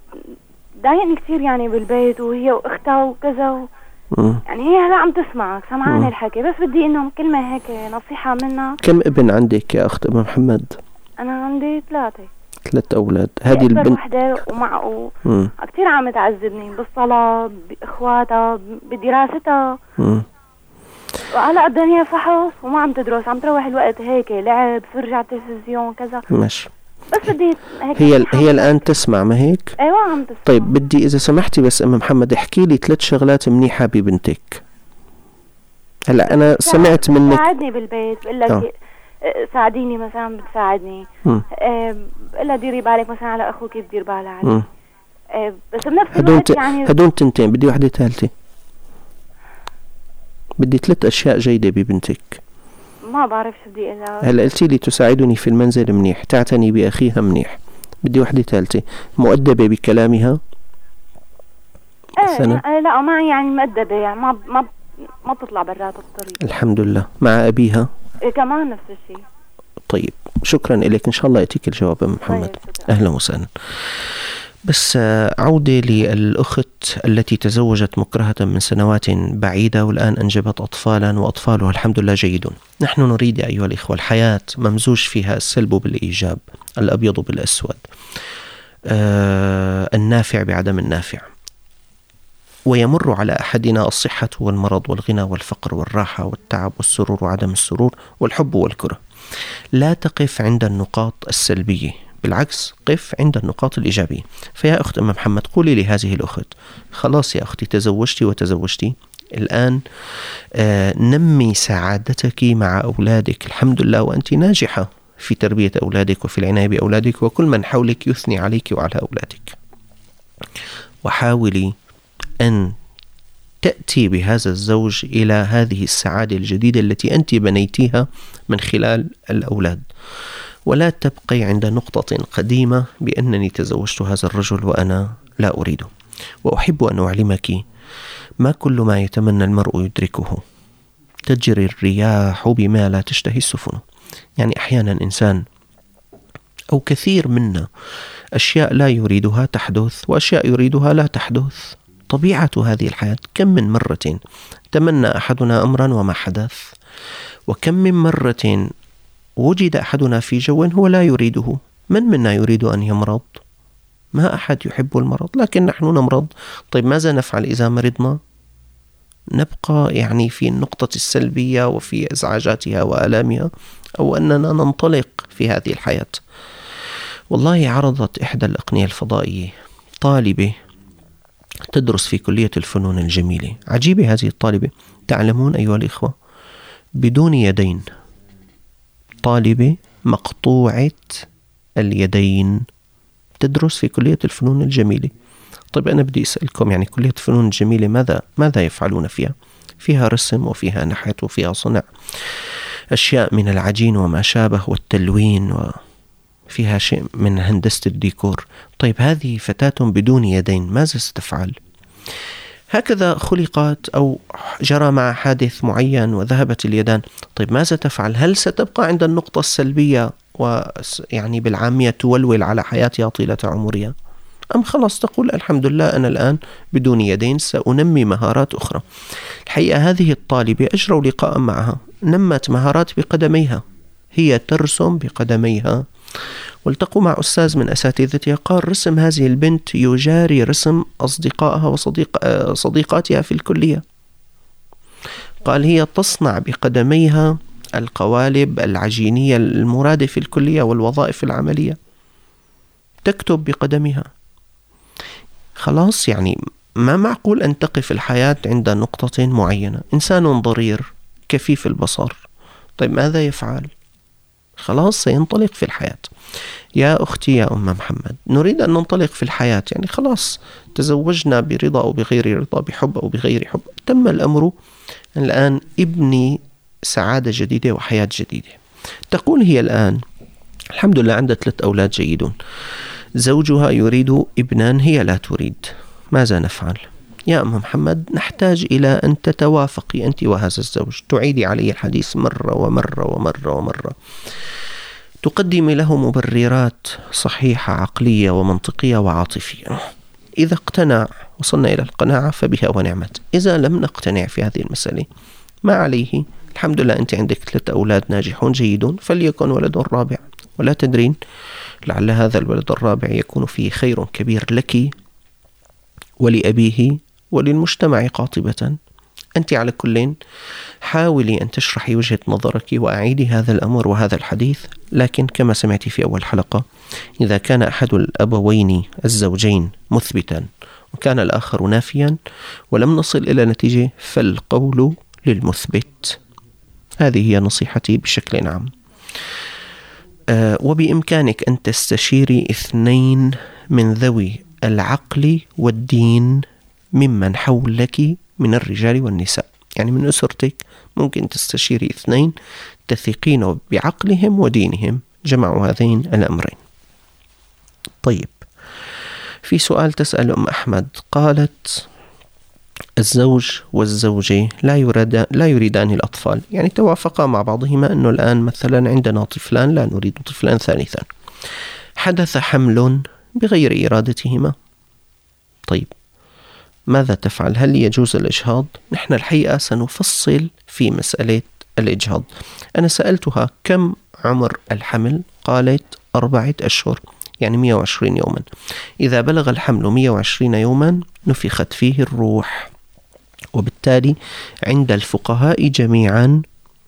G: ضايقني كتير يعني بالبيت، وهي وأختها وكذا و... يعني هي هلا عم تسمعك سمعاني الحكي، بس بدي إنه كلمة هيك نصيحة منها.
D: كم ابن عندك يا أخت أم محمد؟
G: أنا عندي ثلاثة.
D: ثلاث أولاد. هذه البنت
G: وحدة ومع كتير عم تعذبني بالصلاة بإخواتها بدراستها، وعلى الدنيا فحص وما عم تدرس، عم تروح الوقت هيك لعب فرجة على التلفزيون كذا.
D: ماشي.
G: بس بدي هيك
D: هي هي الآن تسمع ما هيك؟
G: أيوة عم تسمع.
D: طيب بدي إذا سمحتي بس أم محمد احكي لي ثلاث شغلات منيحة ببنتك. هلا أنا سمعت منك
G: ساعدني بالبيت، بقول لك ساعديني مثلا، بتساعدني أه بقول ديري بالك مثلا على أخوك، بدير بالها عليه أه بس بنفس الوقت يعني
D: هدول تنتين، بدي واحدة ثالثة. بدي ثلاث أشياء جيدة ببنتك.
G: ما بعرف شو بدي إلا.
D: هلا قلتي لي تساعدني في المنزل منيح، تعتني بأخيها منيح، بدي واحدة ثالثة، مؤدبة بكلامها.
G: ايه لا ما يعني مؤدبة، يعني ما ما ما بتطلع برات الطريق.
D: الحمد لله. مع أبيها
G: إيه كمان نفس الشيء.
D: طيب شكرا لك، إن شاء الله يأتيك الجواب أم محمد.
G: طيب
D: أهلا وسهلا. بس عودة للأخت التي تزوجت مكرهة من سنوات بعيدة والآن أنجبت أطفالا وأطفالها الحمد لله جيدون. نحن نريد أيها الإخوة الحياة ممزوج فيها السلب بالإيجاب، الأبيض بالأسود، آه النافع بعدم النافع، ويمر على أحدنا الصحة والمرض والغنى والفقر والراحة والتعب والسرور وعدم السرور والحب والكره. لا تقف عند النقاط السلبية، بالعكس قف عند النقاط الإيجابية. فيا أخت أم محمد قولي لهذه الأخت خلاص يا أختي تزوجتي وتزوجتي، الآن آه نمي سعادتك مع أولادك، الحمد لله وأنت ناجحة في تربية أولادك وفي العناية بأولادك، وكل من حولك يثني عليك وعلى أولادك. وحاولي أن تأتي بهذا الزوج إلى هذه السعادة الجديدة التي أنت بنيتيها من خلال الأولاد، ولا تبقي عند نقطة قديمة بأنني تزوجت هذا الرجل وأنا لا أريده. وأحب أن أعلمك ما كل ما يتمنى المرء يدركه، تجري الرياح بما لا تشتهي السفن. يعني أحيانا إنسان أو كثير منا أشياء لا يريدها تحدث، وأشياء يريدها لا تحدث، طبيعة هذه الحياة. كم من مرة تمنى أحدنا أمرا وما حدث، وكم من مرة وجد أحدنا في جو هو لا يريده. من منا يريد أن يمرض؟ ما أحد يحب المرض، لكن نحن نمرض. طيب ماذا نفعل إذا مرضنا؟ نبقى يعني في النقطة السلبية وفي إزعاجاتها وآلامها، أو أننا ننطلق في هذه الحياة. والله عرضت إحدى الأقنية الفضائية طالبة تدرس في كلية الفنون الجميلة. عجيبة هذه الطالبة، تعلمون أيها الإخوة، بدون يدين، طالبة مقطوعة اليدين تدرس في كلية الفنون الجميلة. طيب أنا بدي أسألكم، يعني كلية الفنون الجميلة ماذا ماذا يفعلون فيها؟ فيها رسم وفيها نحت وفيها صنع أشياء من العجين وما شابه والتلوين، وفيها شيء من هندسة الديكور. طيب هذه فتاة بدون يدين ماذا ستفعل؟ هكذا خلقت أو جرى مع حادث معين وذهبت اليدان. طيب ماذا تفعل؟ هل ستبقى عند النقطة السلبية ويعني بالعامية تولول على حياتها طيلة عمرها، أم خلاص تقول الحمد لله أنا الآن بدون يدين سأنمي مهارات أخرى؟ الحقيقة هذه الطالبة أجروا لقاء معها، نمت مهارات بقدميها، هي ترسم بقدميها. والتقوا مع أستاذ من أساتذتها قال رسم هذه البنت يجاري رسم أصدقائها وصديق صديقاتها في الكلية. قال هي تصنع بقدميها القوالب العجينية المرادة في الكلية والوظائف العملية، تكتب بقدمها. خلاص يعني ما معقول أن تقف الحياة عند نقطة معينة. إنسان ضرير كفيف البصر، طيب ماذا يفعل؟ خلاص سينطلق في الحياة. يا أختي يا أم محمد، نريد أن ننطلق في الحياة، يعني خلاص تزوجنا برضا أو بغير رضا، بحب أو بغير حب، تم الأمر، الآن ابني سعادة جديدة وحياة جديدة. تقول هي الآن الحمد لله عندها ثلاث أولاد جيدون، زوجها يريد ابنان هي لا تريد، ماذا نفعل؟ يا أم محمد نحتاج إلى أن تتوافقي أنت وهذا الزوج، تعيدي عليه الحديث مرة ومرة ومرة ومرة، تقدمي له مبررات صحيحة عقلية ومنطقية وعاطفية. إذا اقتنع، وصلنا إلى القناعة فبها ونعمت. إذا لم نقتنع في هذه المسألة ما عليه، الحمد لله أنت عندك ثلاثة أولاد ناجحون جيدون، فليكن ولد رابع، ولا تدرين لعل هذا الولد الرابع يكون فيه خير كبير لك ولأبيه وللمجتمع قاطبة. أنت على كل حاولي أن تشرحي وجهة نظرك وأعيدي هذا الأمر وهذا الحديث. لكن كما سمعتي في أول حلقة، إذا كان أحد الأبوين الزوجين مثبتا وكان الآخر نافيا ولم نصل إلى نتيجة، فالقول للمثبت. هذه هي نصيحتي بشكل عام. أه وبإمكانك أن تستشيري اثنين من ذوي العقل والدين ممن حولك من الرجال والنساء، يعني من أسرتك ممكن تستشيري اثنين تثقين بعقلهم ودينهم، جمعوا هذين الأمرين. طيب في سؤال تسأل أم أحمد، قالت الزوج والزوجة لا يريد لا يريدان الأطفال، يعني توافقا مع بعضهما أنه الآن مثلا عندنا طفلان لا نريد طفلان ثالثا، حدث حمل بغير إرادتهما. طيب ماذا تفعل؟ هل يجوز الإجهاض؟ نحن الحقيقة سنفصل في مسألة الإجهاض. أنا سألتها كم عمر الحمل؟ قالت أربعة أشهر، يعني مئة وعشرين يوما. إذا بلغ الحمل مئة وعشرين يوما نفخت فيه الروح، وبالتالي عند الفقهاء جميعا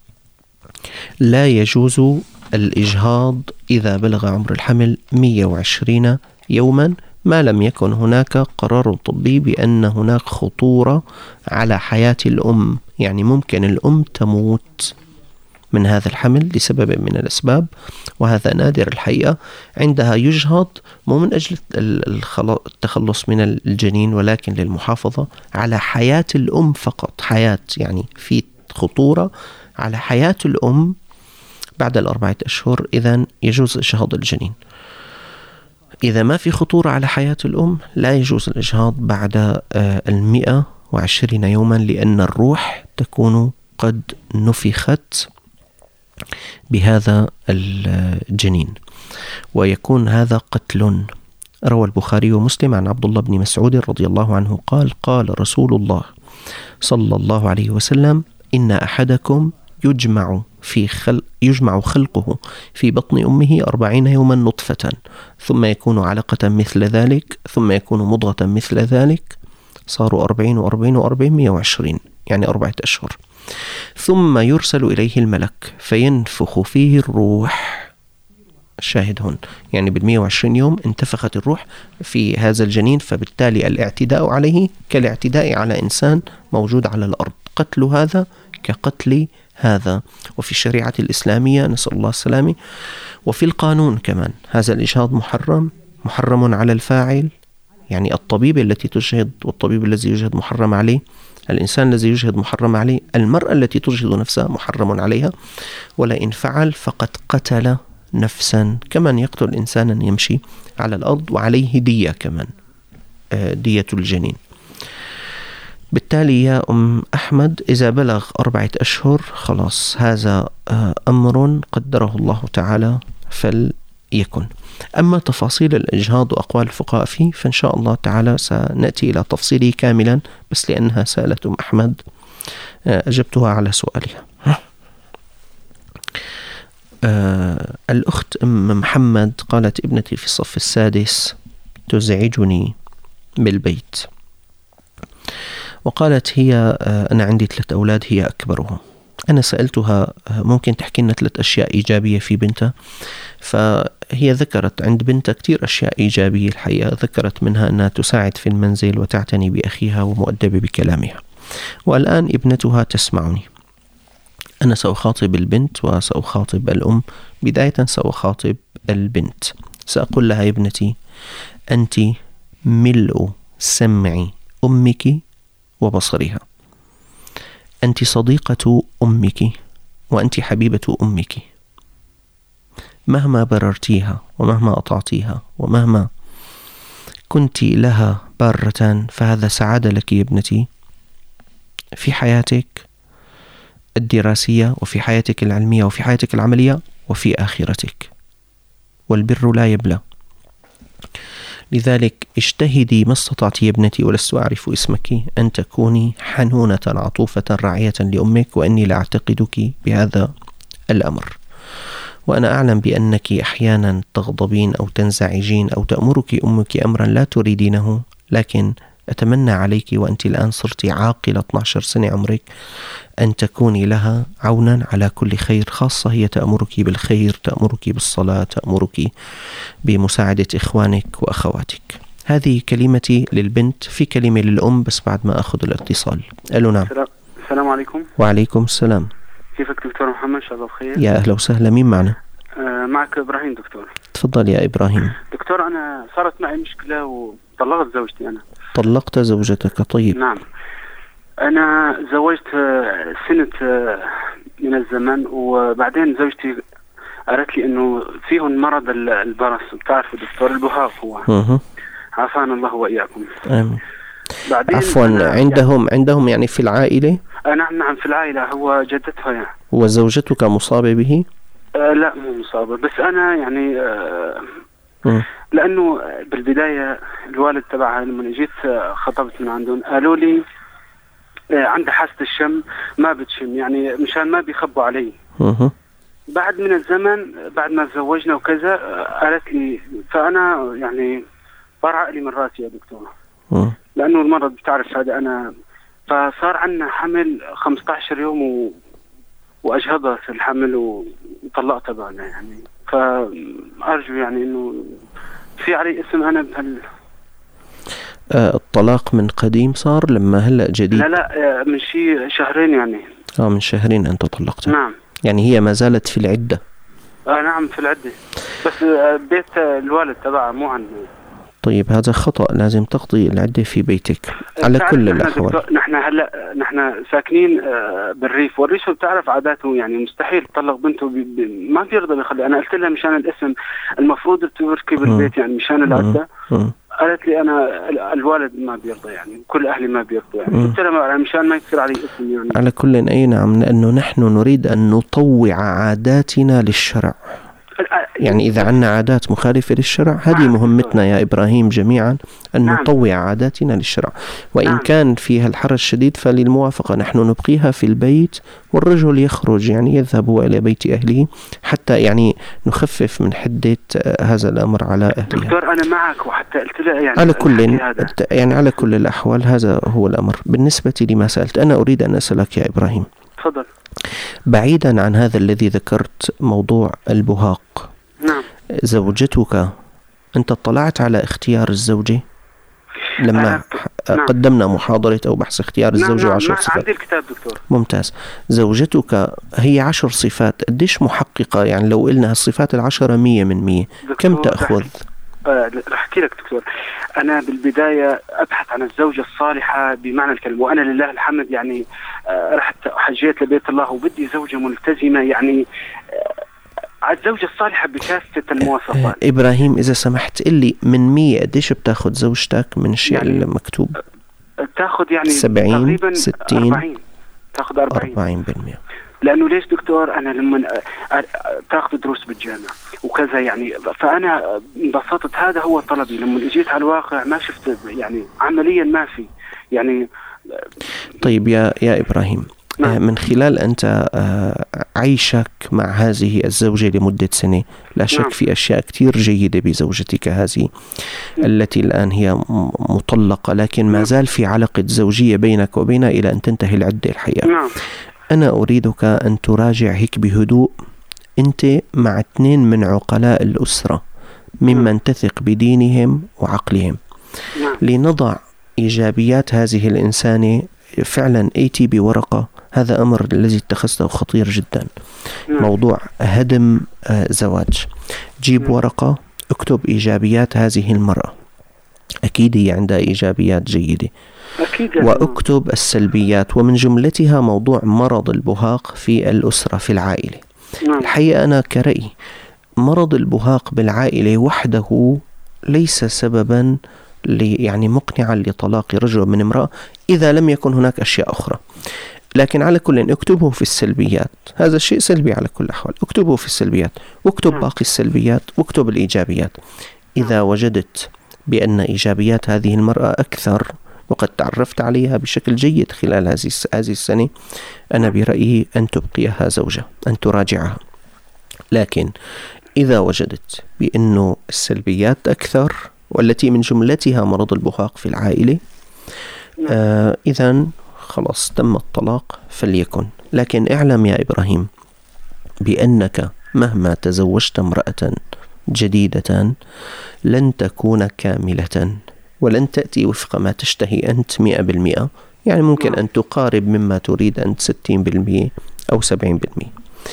D: لا يجوز الإجهاض إذا بلغ عمر الحمل مئة وعشرين يوما، ما لم يكن هناك قرار طبي بأن هناك خطورة على حياة الأم، يعني ممكن الأم تموت من هذا الحمل لسبب من الأسباب، وهذا نادر الحقيقة. عندها يجهض مو من أجل التخلص من الجنين، ولكن للمحافظة على حياة الأم فقط، حياة يعني في خطورة على حياة الأم بعد الأربعة أشهر، إذن يجوز إجهاض الجنين. إذا ما في خطورة على حياة الأم لا يجوز الإجهاض بعد المئة وعشرين يوما، لأن الروح تكون قد نفخت بهذا الجنين ويكون هذا قتل. روى البخاري ومسلم عن عبد الله بن مسعود رضي الله عنه قال: قال رسول الله صلى الله عليه وسلم: إن أحدكم يجمع في خلق يجمع خلقه في بطن أمه أربعين يوما نطفة، ثم يكون علقة مثل ذلك، ثم يكون مضغة مثل ذلك، صاروا أربعين وأربعين وأربعين مئة وعشرين، يعني أربعة أشهر. ثم يرسل إليه الملك فينفخ فيه الروح. الشاهد هون يعني بالمئة وعشرين يوم انتفخت الروح في هذا الجنين، فبالتالي الاعتداء عليه كالاعتداء على إنسان موجود على الأرض، قتل هذا كقتل هذا. وفي الشريعة الإسلامية نسأل الله السلامة، وفي القانون كمان هذا الإجهاض محرم، محرم على الفاعل، يعني الطبيب التي تجهض والطبيب الذي يجهض محرم عليه، الإنسان الذي يجهض محرم عليه، المرأة التي تجهض نفسها محرم عليها، ولئن فعل فقد قتل نفسا، كمان يقتل إنسانا يمشي على الأرض، وعليه دية كمان، دية الجنين. بالتالي يا أم أحمد إذا بلغ أربعة أشهر خلاص هذا أمر قدره الله تعالى فليكن. أما تفاصيل الإجهاض وأقوال الفقهاء فيه فإن شاء الله تعالى سنأتي إلى تفصيله كاملا، بس لأنها سألت أم أحمد أجبتها على سؤالها. أه الأخت أم محمد قالت: ابنتي في الصف السادس تزعجني بالبيت، وقالت هي أنا عندي ثلاث أولاد هي أكبرهم. أنا سألتها ممكن تحكي لنا ثلاث أشياء إيجابية في بنتها، فهي ذكرت عند بنتها كتير أشياء إيجابية الحقيقة، ذكرت منها أنها تساعد في المنزل وتعتني بأخيها ومؤدبة بكلامها. والآن ابنتها تسمعني. أنا سأخاطب البنت وسأخاطب الأم. بداية سأخاطب البنت، سأقول لها: يا ابنتي أنت ملء سمع أمك وبصرها، أنت صديقة أمك وأنت حبيبة أمك، مهما بررتيها ومهما أطعتيها ومهما كنت لها بارة فهذا سعادة لك يا ابنتي في حياتك الدراسية وفي حياتك العلمية وفي حياتك العملية وفي آخرتك، والبر لا يبلى. لذلك اجتهدي ما استطعت يا ابنتي، ولست أعرف اسمك، أن تكوني حنونة عطوفة راعية لأمك، وأني لا أعتقدك بهذا الأمر، وأنا أعلم بأنك أحيانا تغضبين أو تنزعجين أو تأمرك أمك أمرا لا تريدينه، لكن أتمنى عليك وأنت الآن صرت عاقلة اثنتي عشرة سنة عمرك أن تكوني لها عونا على كل خير، خاصة هي تأمرك بالخير، تأمرك بالصلاة، تأمرك بمساعدة إخوانك وأخواتك. هذه كلمتي للبنت. في كلمة للأم بس بعد ما أخذ الاتصال. ألو نعم.
I: السلام عليكم.
D: وعليكم السلام.
I: كيفك دكتور محمد؟ إن شاء الله بخير.
D: يا أهلا وسهلا. مين معنا؟
I: آه معك إبراهيم دكتور.
D: تفضل يا إبراهيم.
I: دكتور أنا صارت معي مشكلة وطلقت زوجتي. أنا
D: طلقت زوجتك؟ طيب.
I: نعم. أنا زوجت سنة من الزمن، وبعدين زوجتي قالت لي إنه فيهم مرض البرص، بتعرف دكتور البهاق هو. أه. عافانا الله وإياكم.
D: آمين. بعدين عفوا عندهم يعني عندهم يعني في العائلة؟
I: آه نعم نعم في العائلة، هو جدتها يعني.
D: وزوجتك مصابة به؟
I: آه لا مو مصابة، بس أنا يعني آه م. لأنه بالبداية الوالد تبعها لما جيت خطبت من عندهم قالوا لي عندها حاسة الشم ما بتشم، يعني مشان ما بيخبوا علي. أه. بعد من الزمن بعد ما تزوجنا وكذا قالت لي، فأنا يعني برعق لي من راسي يا دكتور. أه. لأنه المرض بتعرف هذا أنا، فصار عنا حمل خمسة عشر يوم و... وأجهضت الحمل وطلقت تبعنا يعني. فأرجو يعني إنه في علي اسم أنا بهال.
D: آه الطلاق من قديم صار لما هلأ جديد؟
I: لا لا من شيء شهرين يعني.
D: آه من شهرين أنت طلقت؟
I: نعم.
D: يعني هي ما زالت في العدة؟
I: آه نعم في العدة، بس بيت الوالد تبعها مو عندي.
D: طيب هذا خطأ، لازم تقضي العدة في بيتك على كل الأحوال.
I: نحن هلا نحن ساكنين بالريف، والريف بتعرف عاداته، يعني مستحيل تطلق بنته بي بي ما بيرضى بيخلي. أنا قلت لها مشان الاسم المفروض تبركي بالبيت يعني مشان العدة. قالت لي أنا الوالد ما بيرضى، يعني كل أهلي ما بيرضوا، يعني قلت لها مشان ما يصير علي اسم يعني.
D: على كل أي نعم، لأنه نحن نريد أن نطوع عاداتنا للشرع. يعني إذا عنا عادات مخالفة للشرع، هذه مهمتنا يا إبراهيم جميعا، أن
I: نعم.
D: نطوع عاداتنا للشرع، وإن
I: نعم.
D: كان فيها الحرج الشديد فللموافقة نحن نبقيها في البيت، والرجل يخرج يعني يذهب إلى بيت أهله حتى يعني نخفف من حدة هذا الأمر على أهلها.
I: دكتور أنا معك، وحتى قلت لها يعني
D: على كل يعني على كل الأحوال هذا هو الأمر. بالنسبة لما سألت، أنا أريد أن أسألك يا إبراهيم،
I: تفضل.
D: بعيدا عن هذا الذي ذكرت، موضوع البهاق،
I: نعم.
D: زوجتك أنت اطلعت على اختيار الزوجة لما
I: آه. نعم.
D: قدمنا محاضرة أو بحث اختيار الزوجة
I: نعم.
D: وعشر
I: نعم.
D: صفات؟
I: عندي الكتاب دكتور.
D: ممتاز. زوجتك هي عشر صفات، قديش محققة؟ يعني لو قلنا الصفات العشرة مية من مية كم تأخذ؟
I: آه رح أحكي لك دكتور. أنا بالبداية أبحث عن الزوجة الصالحة بمعنى الكلمة، وأنا لله الحمد يعني آه رحت حجيت لبيت الله، وبدي زوجة ملتزمة، يعني آه الزوجة الصالحة بكافة المواصفات.
D: إبراهيم إذا سمحت إلي من مية قديش بتاخد زوجتك من الشيء يعني المكتوب؟
I: تاخد يعني
D: سبعين
I: تقريبا
D: ستين
I: أربعين، تاخد أربعين
D: أربعين بالمئة.
I: لأنه ليش دكتور؟ أنا لما تاخذ دروس بالجامعة وكذا يعني، فأنا انبسطت، هذا هو طلبي. لما اجيت على الواقع ما شفت يعني عمليا ما في يعني.
D: طيب يا يا إبراهيم، نعم. من خلال أنت عيشك مع هذه الزوجة لمدة سنة، لا شك نعم. في أشياء كتير جيدة بزوجتك هذه التي الآن هي مطلقة، لكن ما زال في علاقة زوجية بينك وبينها إلى أن تنتهي العدة الحقيقة.
I: نعم.
D: أنا أريدك أن تراجع هيك بهدوء، أنت مع اثنين من عقلاء الأسرة ممن تثق بدينهم وعقلهم،
I: نعم.
D: لنضع إيجابيات هذه الإنسانة فعلا أيتي بورقة. هذا أمر الذي اتخذته خطير جدا،
I: نعم.
D: موضوع هدم آه زواج. جيب نعم. ورقة، اكتب إيجابيات هذه المرأة، أكيد هي عندها إيجابيات جيدة،
I: أكيد.
D: وأكتب السلبيات، ومن جملتها موضوع مرض البهاق في الأسرة في العائلة.
I: نعم.
D: الحقيقة أنا كرأي مرض البهاق بالعائلة وحده ليس سببا يعني مقنعا لطلاق رجل من امرأة إذا لم يكن هناك أشياء أخرى. لكن على كل اكتبه في السلبيات، هذا الشيء سلبي على كل الأحوال، اكتبه في السلبيات، واكتب باقي السلبيات، واكتب الإيجابيات. إذا وجدت بأن إيجابيات هذه المرأة أكثر وقد تعرفت عليها بشكل جيد خلال هذه هذه السنة، أنا برأيي أن تبقيها زوجة، أن تراجعها. لكن إذا وجدت بأنه السلبيات أكثر والتي من جملتها مرض البهاق في العائلة، آه إذن خلاص تم الطلاق فليكن. لكن اعلم يا إبراهيم بأنك مهما تزوجت امرأة جديدة لن تكون كاملة، ولن تأتي وفق ما تشتهي أنت مئة بالمئة. يعني ممكن أن تقارب مما تريد أنت ستين بالمئة أو سبعين بالمئة.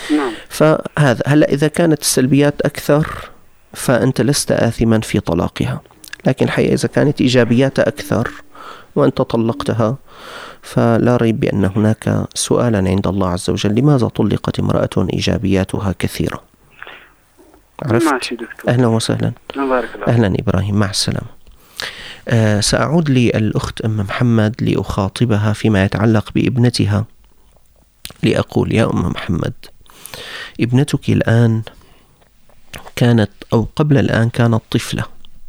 D: فهذا هلأ إذا كانت السلبيات أكثر فأنت لست آثما في طلاقها، لكن الحقيقة إذا كانت إيجابياتها أكثر وأنت طلقتها فلا ريب بأن هناك سؤالا عند الله عز وجل: لماذا طلقت امرأة إيجابياتها كثيرة؟ عرفت؟ أهلا وسهلا. أهلا إبراهيم، مع السلامة. أه سأعود للأخت أم محمد لأخاطبها فيما يتعلق بابنتها، لأقول: يا أم محمد، ابنتك الآن كانت أو قبل الآن كانت طفلة،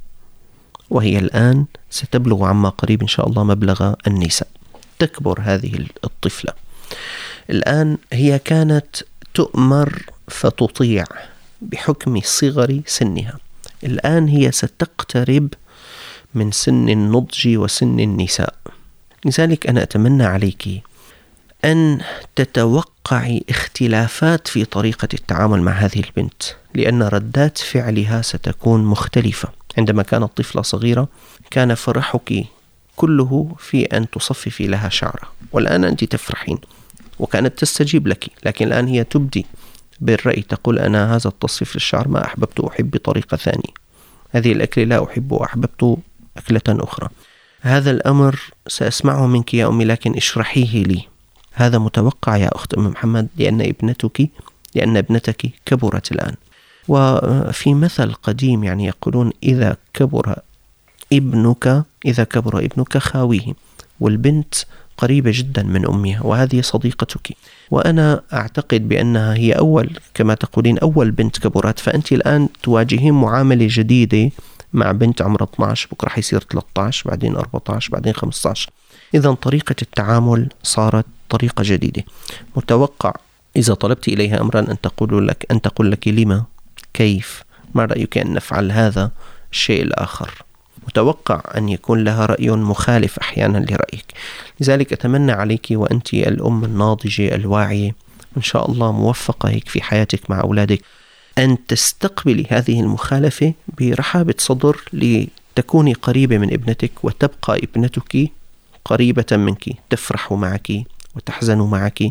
D: وهي الآن ستبلغ عما قريب إن شاء الله مبلغ النساء، تكبر هذه الطفلة. الآن هي كانت تؤمر فتطيع بحكم صغر سنها، الآن هي ستقترب من سن النضج وسن النساء. لذلك أنا أتمنى عليك أن تتوقعي اختلافات في طريقة التعامل مع هذه البنت، لأن ردات فعلها ستكون مختلفة. عندما كانت طفلة صغيرة كان فرحك كله في أن تصففي لها شعرها، والآن أنت تفرحين وكانت تستجيب لك، لكن الآن هي تبدي بالرأي، تقول: أنا هذا التصفيف للشعر ما أحببت، أحب بطريقة ثانية. هذه الأكلة لا أحب وأحببت أكلة أخرى. هذا الأمر سأسمعه منك يا أمي، لكن اشرحيه لي. هذا متوقع يا أخت أم محمد، لأن ابنتك لأن ابنتك كبرت الآن. وفي مثل قديم يعني يقولون إذا كبر ابنك إذا كبر ابنك خاويه، والبنت قريبة جدا من أمها، وهذه صديقتك، وأنا أعتقد بأنها هي أول كما تقولين أول بنت كبرت، فأنت الآن تواجهين معاملة جديدة مع بنت عمرها اثنا عشر، بكرة حيصير ثلاثة عشر، بعدين أربعة عشر، بعدين خمسة عشر. إذا طريقة التعامل صارت طريقة جديدة. متوقع إذا طلبت إليها أمرا أن تقول لك أن تقول لك لما، كيف، ما رأيك أن نفعل هذا الشيء الآخر. متوقع أن يكون لها رأي مخالف أحيانا لرأيك. لذلك أتمنى عليك وأنت الأم الناضجة الواعية إن شاء الله موفقة هيك في حياتك مع أولادك، أن تستقبلي هذه المخالفة برحابة صدر لتكوني قريبة من ابنتك، وتبقى ابنتك قريبة منك، تفرح معك وتحزن معك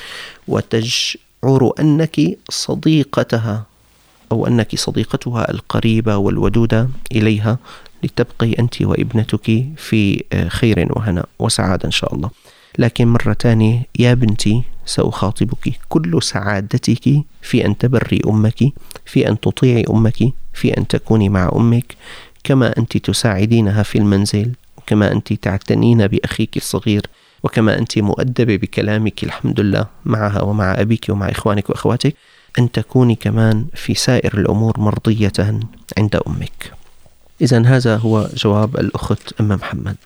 D: وتشعر أنك صديقتها أو أنك صديقتها القريبة والودودة إليها، لتبقي أنت وابنتك في خير وهناء وسعادة إن شاء الله. لكن مرة تانية يا بنتي سأخاطبك، كل سعادتك في أن تبري أمك، في أن تطيعي أمك، في أن تكوني مع أمك، كما أنت تساعدينها في المنزل، وكما أنت تعتنين بأخيك الصغير، وكما أنت مؤدبة بكلامك الحمد لله معها ومع أبيك ومع إخوانك وأخواتك، أن تكوني كمان في سائر الأمور مرضية عند أمك. إذن هذا هو جواب الأخت أم محمد.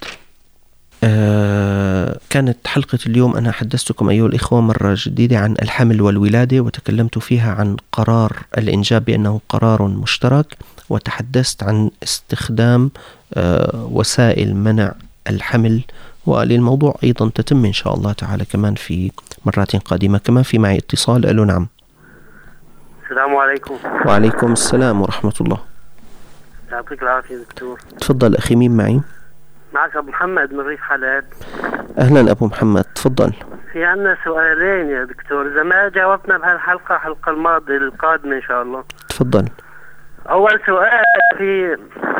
D: آه كانت حلقة اليوم أنا حدثتكم أيها الإخوة مرة جديدة عن الحمل والولادة، وتكلمت فيها عن قرار الإنجاب بأنه قرار مشترك، وتحدثت عن استخدام آه وسائل منع الحمل، وللموضوع أيضا تتم إن شاء الله تعالى كمان في مرات قادمة. كمان في معي اتصال. ألو نعم.
J: السلام عليكم.
D: وعليكم السلام ورحمة الله.
J: يعطيك العافية دكتور.
D: تفضل أخي، مين معي؟
J: معك أبو محمد من ريف حلب.
D: أهلا أبو محمد، تفضل.
J: في عنا سؤالين يا دكتور، إذا ما جاوبنا بهالحلقة حلقة الماضية القادمة إن شاء الله.
D: تفضل.
J: أول سؤال، في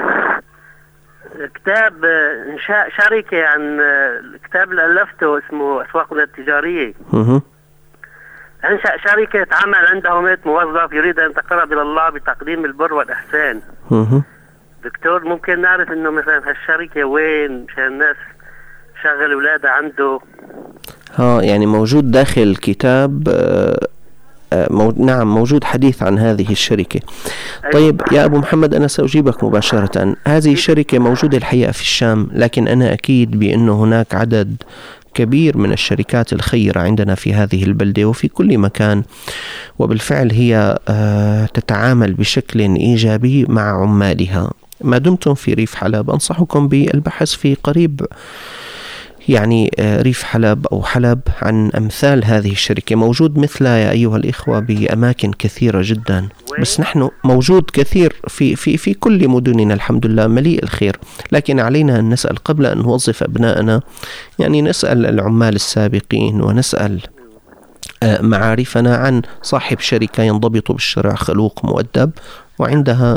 J: كتاب إنشاء شركة عن الكتاب اللي ألفته اسمه أسواقنا التجارية.
D: اها.
J: أنشأ شركة عمل عنده مئة موظف يريد أن يتقرب إلى الله بتقديم البر والإحسان.
D: اها.
J: دكتور ممكن نعرف إنه مثلا هالشركة وين مشان الناس شغل أولادها عنده؟
D: ها يعني موجود داخل الكتاب. مو... نعم موجود حديث عن هذه الشركة. طيب يا أبو محمد أنا سأجيبك مباشرة. هذه الشركة موجودة الحقيقة في الشام، لكن أنا أكيد بأنه هناك عدد كبير من الشركات الخيرة عندنا في هذه البلدة وفي كل مكان، وبالفعل هي تتعامل بشكل إيجابي مع عمالها. ما دمتم في ريف حلب أنصحكم بالبحث في قريب يعني ريف حلب أو حلب عن أمثال هذه الشركة. موجود مثلها يا أيها الإخوة بأماكن كثيرة جدا، بس نحن موجود كثير في في في كل مدننا الحمد لله، مليء الخير. لكن علينا أن نسأل قبل أن نوظف أبنائنا، يعني نسأل العمال السابقين ونسأل معارفنا عن صاحب شركة ينضبط بالشرع، خلوق مؤدب، وعندها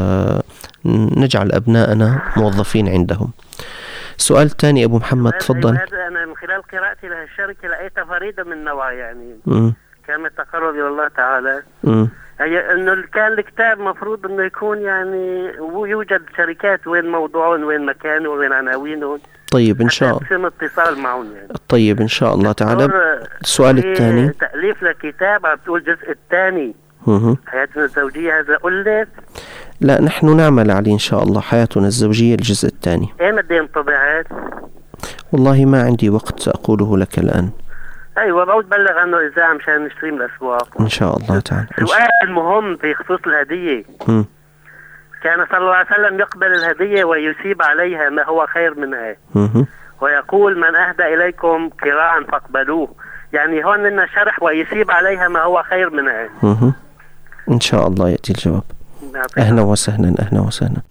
D: نجعل أبنائنا موظفين عندهم. السؤال الثاني أبو محمد تفضل.
J: هذا أنا من خلال قراءتي لهالشركة لقيتها فريدة من نوعها، يعني
D: م.
J: كانت تقرب إلى الله تعالى.
D: م.
J: هي إنه كان الكتاب مفروض إنه يكون يعني يوجد شركات وين موضوعهم وين مكانه وين عناوينهم.
D: طيب إن شاء الله.
J: يتم اتصال معهم يعني.
D: طيب إن شاء الله تعالى. السؤال الثاني.
J: تأليف لكتاب عم تقول الجزء الثاني حياتنا الزوجية، هذا ألف؟
D: لا نحن نعمل عليه إن شاء الله، حياتنا الزوجية الجزء الثاني.
J: إيه مدى ينطبع؟
D: والله ما عندي وقت أقوله لك الآن.
J: أيوة بعود بلغ عنه إذاعة مشان نشتري من الأسواق
D: إن شاء الله تعالى.
J: سؤال المهم في خصوص الهدية. م. كان صلى الله عليه وسلم يقبل الهدية ويسيب عليها ما هو خير منها. م. ويقول من أهدى إليكم كراعا فاقبلوه، يعني هون لنا شرح ويسيب عليها ما هو خير منها.
D: م. إن شاء الله يأتي الجواب. أهلا وسهلا أهلا وسهلا.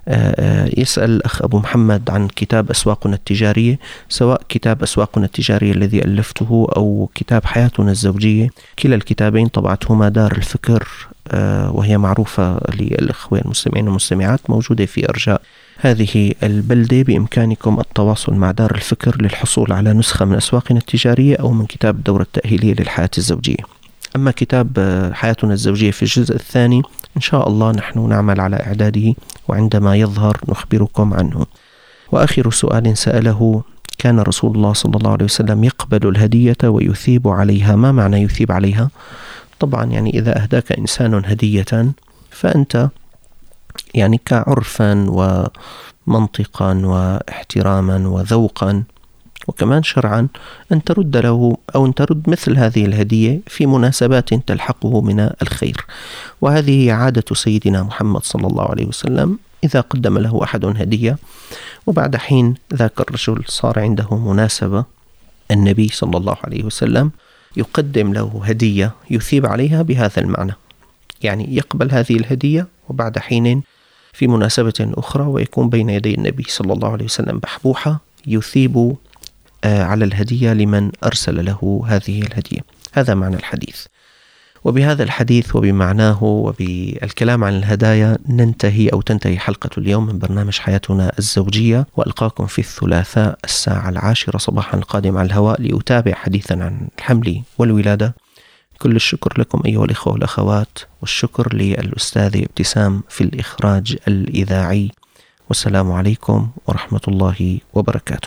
D: يسأل الأخ أبو محمد عن كتاب أسواقنا التجارية، سواء كتاب أسواقنا التجارية الذي ألفته أو كتاب حياتنا الزوجية، كلا الكتابين طبعتهما دار الفكر، وهي معروفة للأخوة المستمعين والمستمعات، موجودة في أرجاء هذه البلدة. بإمكانكم التواصل مع دار الفكر للحصول على نسخة من أسواقنا التجارية أو من كتاب الدورة التأهيلية للحياة الزوجية. أما كتاب حياتنا الزوجية في الجزء الثاني إن شاء الله نحن نعمل على إعداده، وعندما يظهر نخبركم عنه. وآخر سؤال سأله: كان رسول الله صلى الله عليه وسلم يقبل الهدية ويثيب عليها. ما معنى يثيب عليها؟ طبعا يعني إذا أهداك إنسان هدية فأنت يعني كعرفا ومنطقا واحتراما وذوقا وكمان شرعا أن ترد له أو أن ترد مثل هذه الهدية في مناسبات تلحقه من الخير. وهذه عادة سيدنا محمد صلى الله عليه وسلم، إذا قدم له أحد هدية وبعد حين ذاك الرجل صار عنده مناسبة، النبي صلى الله عليه وسلم يقدم له هدية يثيب عليها بهذا المعنى، يعني يقبل هذه الهدية وبعد حين في مناسبة أخرى ويكون بين يدي النبي صلى الله عليه وسلم بحبوحة يثيب على الهدية لمن أرسل له هذه الهدية. هذا معنى الحديث. وبهذا الحديث وبمعناه وبالكلام عن الهدايا ننتهي أو تنتهي حلقة اليوم من برنامج حياتنا الزوجية، وألقاكم في الثلاثاء الساعة العاشرة صباحا القادم على الهواء لأتابع حديثا عن الحمل والولادة. كل الشكر لكم أيها الإخوة والأخوات، والشكر للأستاذ ابتسام في الإخراج الإذاعي، والسلام عليكم ورحمة الله وبركاته.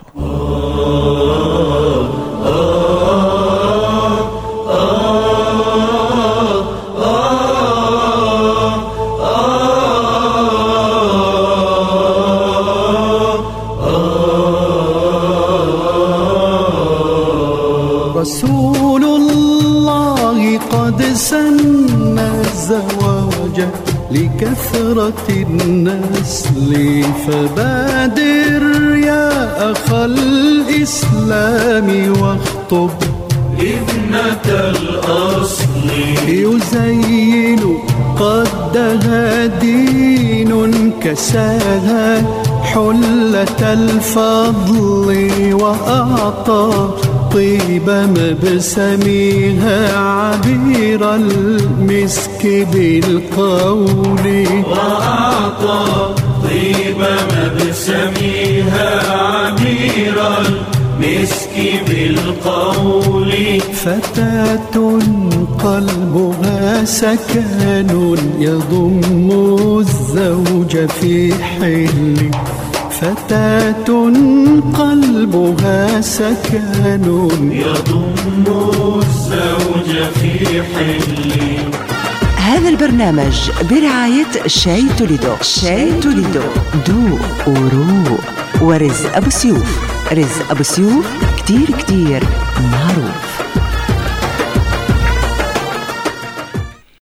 A: رسول الله قد سن الزواج لكثرة النسل، فبادر يا أخ الإسلام واخطب
B: ابنة الأصل.
A: يزين قدها دين كساها حلة الفضل، وأعطى طيب مبسمها عبير المسك بالقول،
B: وأعطى طيب مبسمها عبير المسك بالقول.
A: فتاة قلبها سكن يضم الزوج في حل، فتاة قلبها سكن
B: يضم الزوج في حل.
C: هذا البرنامج برعاية شاي توليدو. شاي توليدو دو وروق. ورزق أبو سيوف. رزق أبو سيوف كتير كتير معروف.